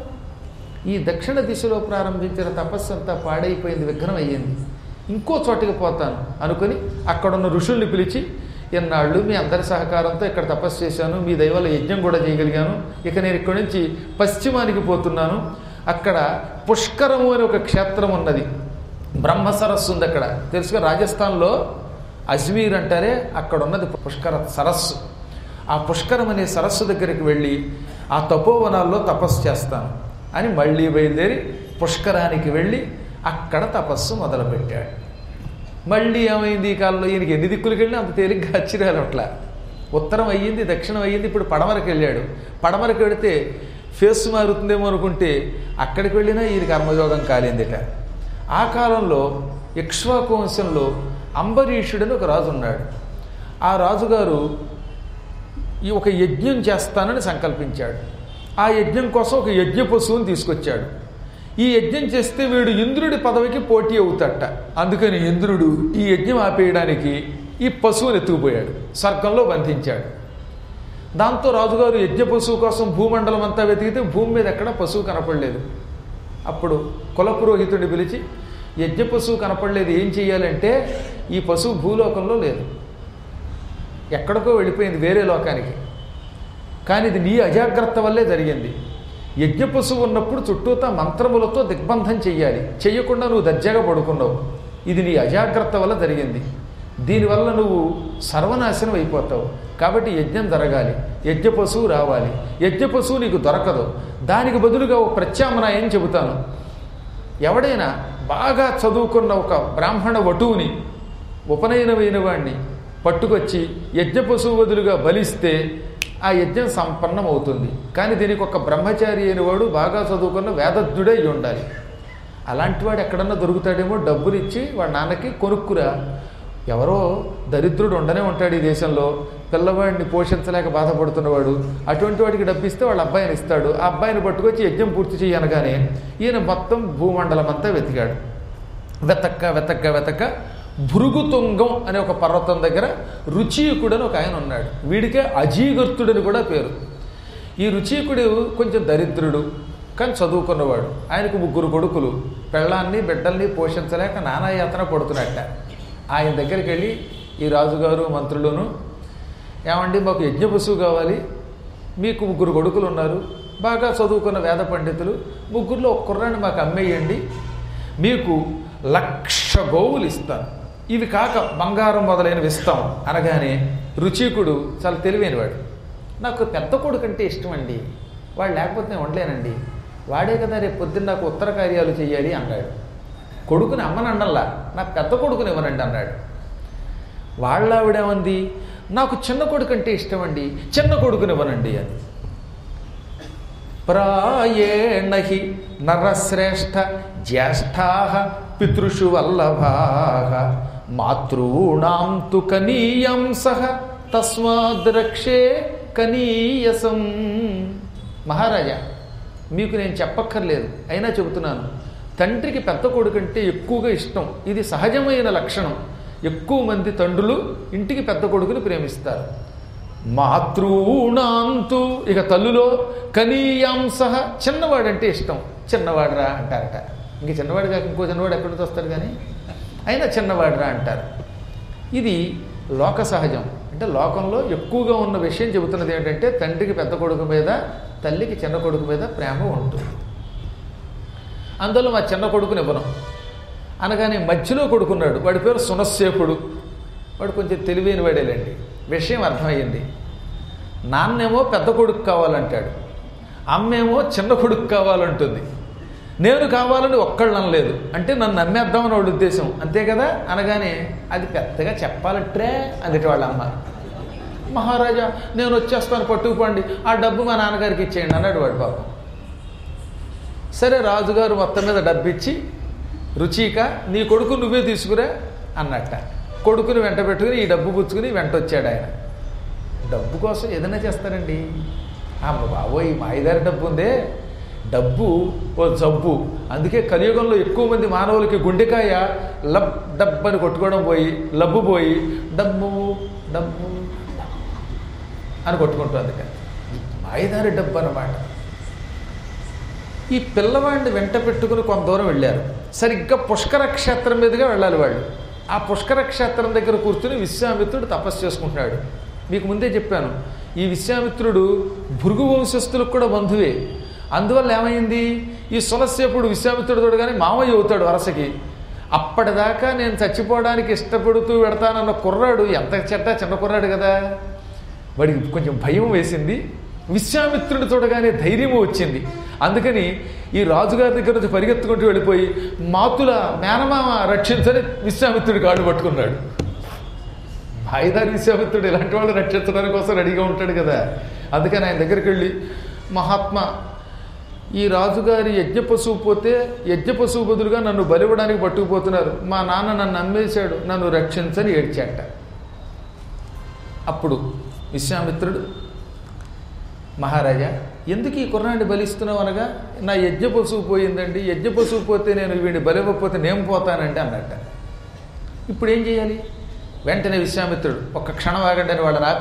S1: ఈ దక్షిణ దిశలో ప్రారంభించిన తపస్సు అంతా పాడైపోయింది, విఘ్నం అయ్యింది. ఇంకో చోటికి పోతాను అనుకుని అక్కడున్న ఋషుల్ని పిలిచి, ఎన్నాళ్ళు మీ అందరి సహకారంతో ఇక్కడ తపస్సు చేశాను, మీ దైవాల యజ్ఞం కూడా చేయగలిగాను, ఇక నేను ఇక్కడి నుంచి పశ్చిమానికి పోతున్నాను. అక్కడ పుష్కరము అనే ఒక క్షేత్రం ఉన్నది, బ్రహ్మ సరస్సు ఉంది అక్కడ, తెలుసుగా రాజస్థాన్లో అజ్మీర్ అంటారే, అక్కడ ఉన్నది పుష్కర సరస్సు. ఆ పుష్కరం అనే సరస్సు దగ్గరికి వెళ్ళి ఆ తపోవనాల్లో తపస్సు చేస్తాను అని మళ్ళీ బయలుదేరి పుష్కరానికి వెళ్ళి అక్కడ తపస్సు మొదలుపెట్టాడు. మళ్ళీ ఏమైంది, ఈ కాలంలో ఈయనకి ఎన్ని దిక్కులకు వెళ్ళి అంత తేలిగ్గా ఆశ్చర్యాలు అట్లా. ఉత్తరం అయ్యింది, దక్షిణం అయ్యింది, ఇప్పుడు పడమరకు వెళ్ళాడు. పడమరకు వెళితే ఫేస్ మారుతుందేమో అనుకుంటే అక్కడికి వెళ్ళినా ఈయన కర్మయోగం కాలేందిట. ఆ కాలంలో ఇక్ష్వాకు వంశంలో అంబరీషుడని ఒక రాజు ఉన్నాడు. ఆ రాజుగారు ఈ ఒక యజ్ఞం చేస్తానని సంకల్పించాడు. ఆ యజ్ఞం కోసం ఒక యజ్ఞ పశువుని తీసుకొచ్చాడు. ఈ యజ్ఞం చేస్తే వీడు ఇంద్రుడి పదవికి పోటీ అవుతాట. అందుకని ఇంద్రుడు ఈ యజ్ఞం ఆపేయడానికి ఈ పశువుని ఎత్తుకుపోయాడు, స్వర్గంలో బంధించాడు. దాంతో రాజుగారు యజ్ఞ పశువు కోసం భూమండలం అంతా వెతికితే భూమి మీద ఎక్కడ పశువు కనపడలేదు. అప్పుడు కులపురోహితుడిని పిలిచి, యజ్ఞ పశువు కనపడలేదు, ఏం చెయ్యాలంటే ఈ పశువు భూలోకంలో లేదు, ఎక్కడికో వెళ్ళిపోయింది వేరే లోకానికి. కానీ ఇది నీ అజాగ్రత్త వల్లే జరిగింది. యజ్ఞ పశువు ఉన్నప్పుడు చుట్టూతా మంత్రములతో దిగ్బంధం చెయ్యాలి, చెయ్యకుండా నువ్వు దర్జాగా పడుకున్నావు. ఇది నీ అజాగ్రత్త వల్ల జరిగింది. దీనివల్ల నువ్వు సర్వనాశనం అయిపోతావు. కాబట్టి యజ్ఞం జరగాలి, యజ్ఞ పశువు రావాలి. యజ్ఞ పశువు నీకు దొరకదు. దానికి బదులుగా ఒక ప్రత్యామ్నాయం చెబుతాను. ఎవడైనా బాగా చదువుకున్న ఒక బ్రాహ్మణ వటువుని, ఉపనయనమైన వాడిని పట్టుకొచ్చి యజ్ఞ పశువు బదులుగా బలిస్తే ఆ యజ్ఞం సంపన్నం అవుతుంది. కానీ దీనికి ఒక బ్రహ్మచారి అయిన వాడు బాగా చదువుకున్న వేదజ్ఞుడే అయి ఉండాలి. అలాంటి వాడు ఎక్కడన్నా దొరుకుతాడేమో, డబ్బులు ఇచ్చి వాడి నాన్నకి కొనుక్కురా. ఎవరో దరిద్రుడు ఉండనే ఉంటాడు ఈ దేశంలో, పిల్లవాడిని పోషించలేక బాధపడుతున్నవాడు. అటువంటి వాడికి డబ్బిస్తే వాళ్ళ అబ్బాయిని ఇస్తాడు. ఆ అబ్బాయిని పట్టుకొచ్చి యజ్ఞం పూర్తి చేయనగానే ఈయన మొత్తం భూమండలం అంతా వెతికాడు. వెతక్క వెతక్క వెతక్క భృగుతుంగం అనే ఒక పర్వతం దగ్గర రుచీకుడు అని ఒక ఆయన ఉన్నాడు. వీడికే అజీగర్తుడని కూడా పేరు. ఈ రుచీకుడు కొంచెం దరిద్రుడు, కానీ చదువుకున్నవాడు. ఆయనకు ముగ్గురు కొడుకులు. పెళ్ళాన్ని బిడ్డల్ని పోషించలేక నానాయాతన పడుతున్నట్ట. ఆయన దగ్గరికి వెళ్ళి ఈ రాజుగారు మంత్రులను, ఏమండి మాకు యజ్ఞ పశువు కావాలి, మీకు ముగ్గురు కొడుకులు ఉన్నారు, బాగా చదువుకున్న వేద పండితులు, ముగ్గురులో ఒక కుర్రాన్ని మాకు అమ్మేయండి, మీకు లక్ష గోవులు ఇస్తాను, ఇవి కాక బంగారం మొదలైనవి ఇస్తాం అనగానే రుచీకుడు చాలా తెలివైనవాడు. నాకు పెద్ద కొడుకు అంటే ఇష్టం అండి, వాడు లేకపోతే నేను ఉండలేనండి, వాడే కదా రేపు పొద్దున్న నాకు ఉత్తర కార్యాలు చేయాలి అన్నాడు. కొడుకుని అమ్మనండల్లా, నాకు పెద్ద కొడుకుని ఇవ్వనండి అన్నాడు. వాళ్ళ ఆవిడేమంది, నాకు చిన్న కొడుకు అంటే ఇష్టం అండి, చిన్న కొడుకుని ఇవ్వనండి అని. ప్రాయేణహి నరశ్రేష్ఠ జ్యేష్ఠా పితృషు వల్లభాః మాతృణాం తు కనీయాంసః తస్మాద్రక్షే కనీయసం. మహారాజా, మీకు నేను చెప్పక్కర్లేదు, అయినా చెబుతున్నాను. తండ్రికి పెద్ద కొడుకు అంటే ఎక్కువగా ఇష్టం, ఇది సహజమైన లక్షణం. ఎక్కువ మంది తండ్రులు ఇంటికి పెద్ద కొడుకుని ప్రేమిస్తారు. మాతృణాంతు, ఇక తల్లులో కనీయాంస, చిన్నవాడంటే ఇష్టం, చిన్నవాడురా అంటారట. ఇంక చిన్నవాడు కాక ఇంకో చిన్నవాడు ఎక్కడి నుంచి వస్తాడు, కానీ అయినా చిన్నవాడురా అంటారు. ఇది లోక సహజం. అంటే లోకంలో ఎక్కువగా ఉన్న విషయం చెబుతున్నది ఏంటంటే తండ్రికి పెద్ద కొడుకు మీద, తల్లికి చిన్న కొడుకు మీద ప్రేమ ఉంటుంది. అందులో మా చిన్న కొడుకుని ఇవ్వను అనగానే మధ్యలో కొడుకున్నాడు, వాడి పేరు సునస్సేపుడు. వాడు కొంచెం తెలివైన వాడేలేండి. విషయం అర్థమయ్యింది. నాన్నేమో పెద్ద కొడుకు కావాలంటాడు, అమ్మేమో చిన్న కొడుకు కావాలంటుంది. నేను కావాలని ఒక్కళ్ళు అనలేదు, అంటే నన్ను నమ్మేద్దామని వాడి ఉద్దేశం, అంతే కదా. అనగానే అది పెద్దగా చెప్పాలంటే అందుటి వాళ్ళ అమ్మ, మహారాజా నేను వచ్చేస్తాను పట్టుకుపోండి, ఆ డబ్బు మా నాన్నగారికి ఇచ్చేయండి అన్నాడు వాడు పాపం. సరే రాజుగారు మొత్తం మీద డబ్బు ఇచ్చి, రుచిక నీ కొడుకు నువ్వే తీసుకురా అన్నట్ట. కొడుకుని వెంట పెట్టుకుని ఈ డబ్బు పుచ్చుకుని వెంట వచ్చాడు ఆయన. డబ్బు కోసం ఏదైనా చేస్తారండి. అమ్మ బాబోయ్, మాయిదారి డబ్బు ఉందే, డబ్బు ఓ జబ్బు. అందుకే కలియుగంలో ఎక్కువ మంది మానవులకి గుండెకాయ లబ్ డబ్బు అని కొట్టుకోవడం పోయి లబ్బు పోయి డబ్బు డబ్బు అని కొట్టుకుంటుంది. కానీ మాయిదారి డబ్బు అన్నమాట. ఈ పిల్లవాడిని వెంట పెట్టుకుని కొంత దూరం వెళ్ళారు. సరిగ్గా పుష్కర క్షేత్రం మీదుగా వెళ్ళాలి వాళ్ళు. ఆ పుష్కర క్షేత్రం దగ్గర కూర్చుని విశ్వామిత్రుడు తపస్సు చేసుకుంటున్నాడు. మీకు ముందే చెప్పాను, ఈ విశ్వామిత్రుడు భృగు వంశస్థులకు కూడా బంధువే. అందువల్ల ఏమైంది, ఈ సులస్సేపుడు విశ్వామిత్రుడు తోడుగానే మామయ్య అవుతాడు వరసకి. అప్పటిదాకా నేను చచ్చిపోవడానికి ఇష్టపడుతూ పెడతానన్న కుర్రాడు ఎంత చెట్ట చిన్న కుర్రాడు కదా, వాడికి కొంచెం భయం వేసింది. విశ్వామిత్రుడు చూడగానే ధైర్యము వచ్చింది. అందుకని ఈ రాజుగారి దగ్గర నుంచి పరిగెత్తుకుంటూ వెళ్ళిపోయి మాతుల మేనమామ రక్షించని విశ్వామిత్రుడి కాళ్ళు పట్టుకున్నాడు. భాయిదారి విశ్వామిత్రుడు ఇలాంటి వాళ్ళు రక్షించడానికి కోసం రెడీగా ఉంటాడు కదా. అందుకని ఆయన దగ్గరికి వెళ్ళి, మహాత్మా ఈ రాజుగారి యజ్ఞ పశువు పోతే యజ్ఞ పశువు బదులుగా నన్ను బలివ్వడానికి పట్టుకుపోతున్నారు, మా నాన్న నన్ను అమ్మేశాడు, నన్ను రక్షించని ఏడ్చాట. అప్పుడు విశ్వామిత్రుడు, మహారాజా ఎందుకు ఈ కుర్రాన్ని బలిస్తున్నావు అనగా, నా యజ్ఞ పశువు పోయిందండి, యజ్ఞ పశువు పోతే నేను వీడిని బలివ్వకపోతే నేను పోతానండి అన్నట్ట. ఇప్పుడు ఏం చేయాలి? వెంటనే విశ్వామిత్రుడు ఒక్క క్షణం ఆగండి అని వాళ్ళని ఆపి,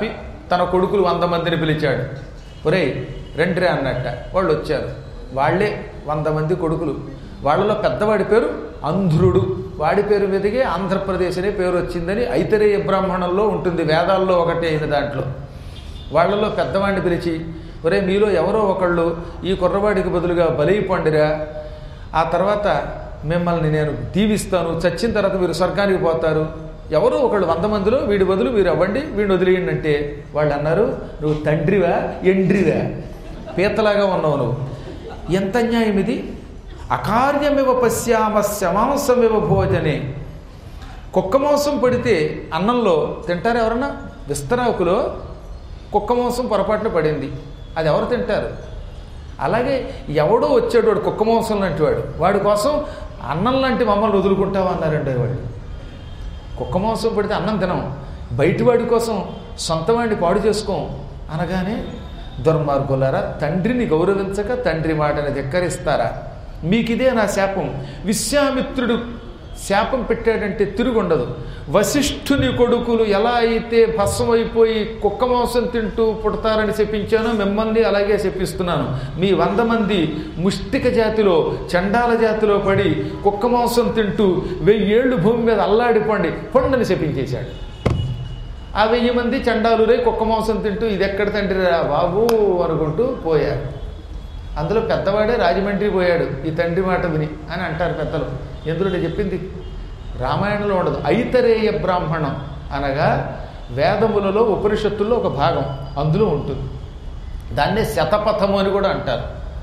S1: తన కొడుకులు వంద మందిని పిలిచాడు. ఒరేయ్ రెండ్రే అన్నట్ట. వాళ్ళు వచ్చారు. వాళ్లే వంద మంది కొడుకులు. వాళ్ళలో పెద్దవాడి పేరు అంధ్రుడు. వాడి పేరు మీదకే ఆంధ్రప్రదేశ్ అనే పేరు వచ్చిందని ఐతరేయ బ్రాహ్మణంలో ఉంటుంది, వేదాల్లో ఒకటి అయిన దాంట్లో. వాళ్ళలో పెద్దవాడిని పిలిచి, ఒరే మీలో ఎవరో ఒకళ్ళు ఈ కుర్రవాడికి బదులుగా బలైపోండిరా, ఆ తర్వాత మిమ్మల్ని నేను దీవిస్తాను, చచ్చిన తర్వాత మీరు స్వర్గానికి పోతారు, ఎవరో ఒకళ్ళు వంద మందిలో వీడి బదులు మీరు అవ్వండి, వీడిని వదిలేయండి అంటే వాళ్ళు అన్నారు, నువ్వు తండ్రివా ఎండ్రివా, పీతలాగా ఉన్నావు నువ్వు, ఎంత అన్యాయం ఇది. అకార్యమివ పశ్యామస్య మాంసమివ భోజనే. కుక్క మాంసం పడితే అన్నంలో తింటారు ఎవరన్నా? విస్తరాకులో కుక్క మాంసం పొరపాటున పడింది, అది ఎవరు తింటారు? అలాగే ఎవడో వచ్చాడు వాడు కుక్క మాంసం లాంటి వాడు, వాడి కోసం అన్నం లాంటి మమ్మల్ని వదులుకుంటావా అన్నారండి వాళ్ళు. కుక్క మాంసం పడితే అన్నం తినం, బయటి వాడి కోసం సొంత వాడిని పాడు చేసుకోం అనగానే, దుర్మార్గులారా, తండ్రిని గౌరవించక తండ్రి మాటని ధిక్కరిస్తారా? మీకిదే నా శాపం. విశ్వామిత్రుడు శాపం పెట్టాడంటే తిరుగుండదు. వశిష్ఠుని కొడుకులు ఎలా అయితే భస్మమైపోయి కుక్క మాంసం తింటూ పుడతారని చెప్పించానో మిమ్మల్ని అలాగే చెప్పిస్తున్నాను. మీ వంద మంది ముష్టిక జాతిలో చండాల జాతిలో పడి కుక్క మాంసం తింటూ వెయ్యేళ్ళు భూమి మీద అల్లాడిపోండి పొండని చెప్పించేశాడు. ఆ వెయ్యి మంది చండాలురై కుక్క మాంసం తింటూ ఇది ఎక్కడ తండ్రి రా బాబు అనుకుంటూ పోయారు. అందులో పెద్దవాడే రాజమండ్రి పోయాడు ఈ తండ్రి మాట విని అని అంటారు పెద్దలు. ఎందుకంటే చెప్పింది రామాయణంలో ఉండదు, ఐతరేయ బ్రాహ్మణం అనగా వేదములలో ఉపనిషత్తుల్లో ఒక భాగం అందులో ఉంటుంది. దాన్నే శతపథము అని కూడా అంటారు.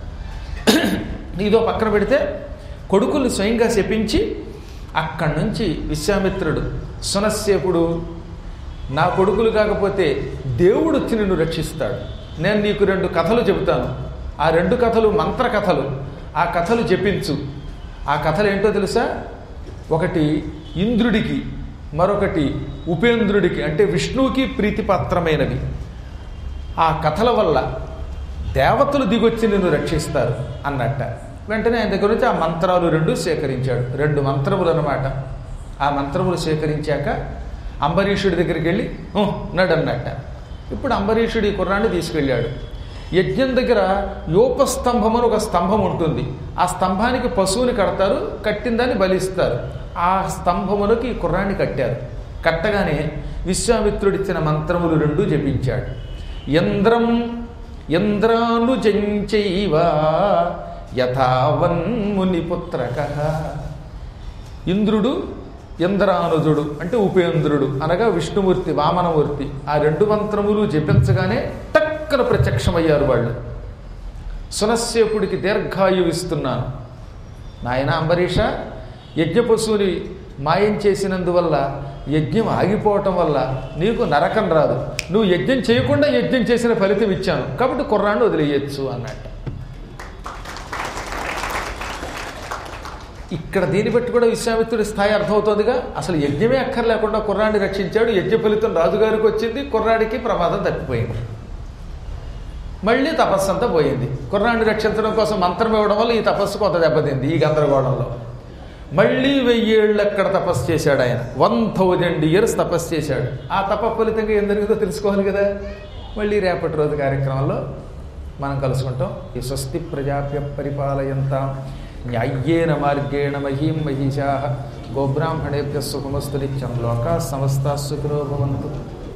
S1: ఇదో పక్కన పెడితే కొడుకుల్ని స్వయంగా శపించి అక్కడి నుంచి విశ్వామిత్రుడు సునస్సేపుడు, నా కొడుకులు కాకపోతే దేవుడు వచ్చి నిన్ను రక్షిస్తాడు, నేను నీకు రెండు కథలు చెబుతాను, ఆ రెండు కథలు మంత్ర కథలు, ఆ కథలు చెప్పించు. ఆ కథలు ఏంటో తెలుసా? ఒకటి ఇంద్రుడికి, మరొకటి ఉపేంద్రుడికి అంటే విష్ణువుకి ప్రీతిపాత్రమైనవి. ఆ కథల వల్ల దేవతలు దిగొచ్చి నిన్ను రక్షిస్తారు అన్నట్ట. వెంటనే ఆయన దగ్గర నుంచి ఆ మంత్రాలు రెండు సేకరించాడు. రెండు మంత్రములు అన్నమాట. ఆ మంత్రములు సేకరించాక అంబరీషుడి దగ్గరికి వెళ్ళి నడన్నట్ట. ఇప్పుడు అంబరీషుడి కుర్రాన్ని తీసుకెళ్ళాడు. యజ్ఞం దగ్గర యోపస్తంభం అని ఒక స్తంభం ఉంటుంది. ఆ స్తంభానికి పశువుని కడతారు, కట్టిన దాన్ని బలిస్తారు. ఆ స్తంభములకు ఈ కుర్రాన్ని కట్టారు. కట్టగానే విశ్వామిత్రుడిచ్చిన మంత్రములు రెండు జపించాడు. యంద్రం యంద్రానుజంచైవ యథావన్మునిపుత్రక. ఇంద్రుడు ఇంద్రానుజుడు అంటే ఉపేంద్రుడు అనగా విష్ణుమూర్తి వామనమూర్తి. ఆ రెండు మంత్రములు జపించగానే టక్కన ప్రత్యక్షమయ్యారు వాళ్ళు. సునస్సేపుడికి దీర్ఘాయువు ఇస్తున్నాను నాయన అంబరీష, యజ్ఞ పశువుని మాయం చేసినందువల్ల యజ్ఞం ఆగిపోవటం వల్ల నీకు నరకం రాదు, నువ్వు యజ్ఞం చేయకుండా యజ్ఞం చేసిన ఫలితం ఇచ్చాను కాబట్టి కుర్రాన్ని వదిలేయచ్చు అన్నట్టు. ఇక్కడ దీన్ని బట్టి కూడా విశ్వామిత్రుడి స్థాయి అర్థమవుతోందిగా. అసలు యజ్ఞమే అక్కర్లేకుండా కుర్రాన్ని రక్షించాడు, యజ్ఞ ఫలితం రాజుగారికి వచ్చింది, కుర్రాడికి ప్రమాదం తప్పిపోయింది. మళ్ళీ తపస్సు అంతా పోయింది. కుర్రాన్ని రక్షించడం కోసం మంత్రం ఇవ్వడం వల్ల ఈ తపస్సు కొంత దెబ్బతింది. ఈ గందరగోళంలో మళ్ళీ వెయ్యేళ్ళు అక్కడ తపస్సు చేశాడు ఆయన. వన్ థౌజండ్ ఇయర్స్ తపస్సు చేశాడు. ఆ తప ఫలితంగా ఏం జరిగిందో తెలుసుకోవాలి కదా. మళ్ళీ రేపటి రోజు కార్యక్రమంలో మనం కలుసుకుంటాం. ఈ స్వస్తి ప్రజాభ్య పరిపాలయంతాం న్యాయ్యేన మార్గేణ మహీం మహిషాః గోబ్రాహ్మణేభ్యः సుఖమస్తు నిత్యం లోకాః సమస్తాః సుఖినో భవంతు.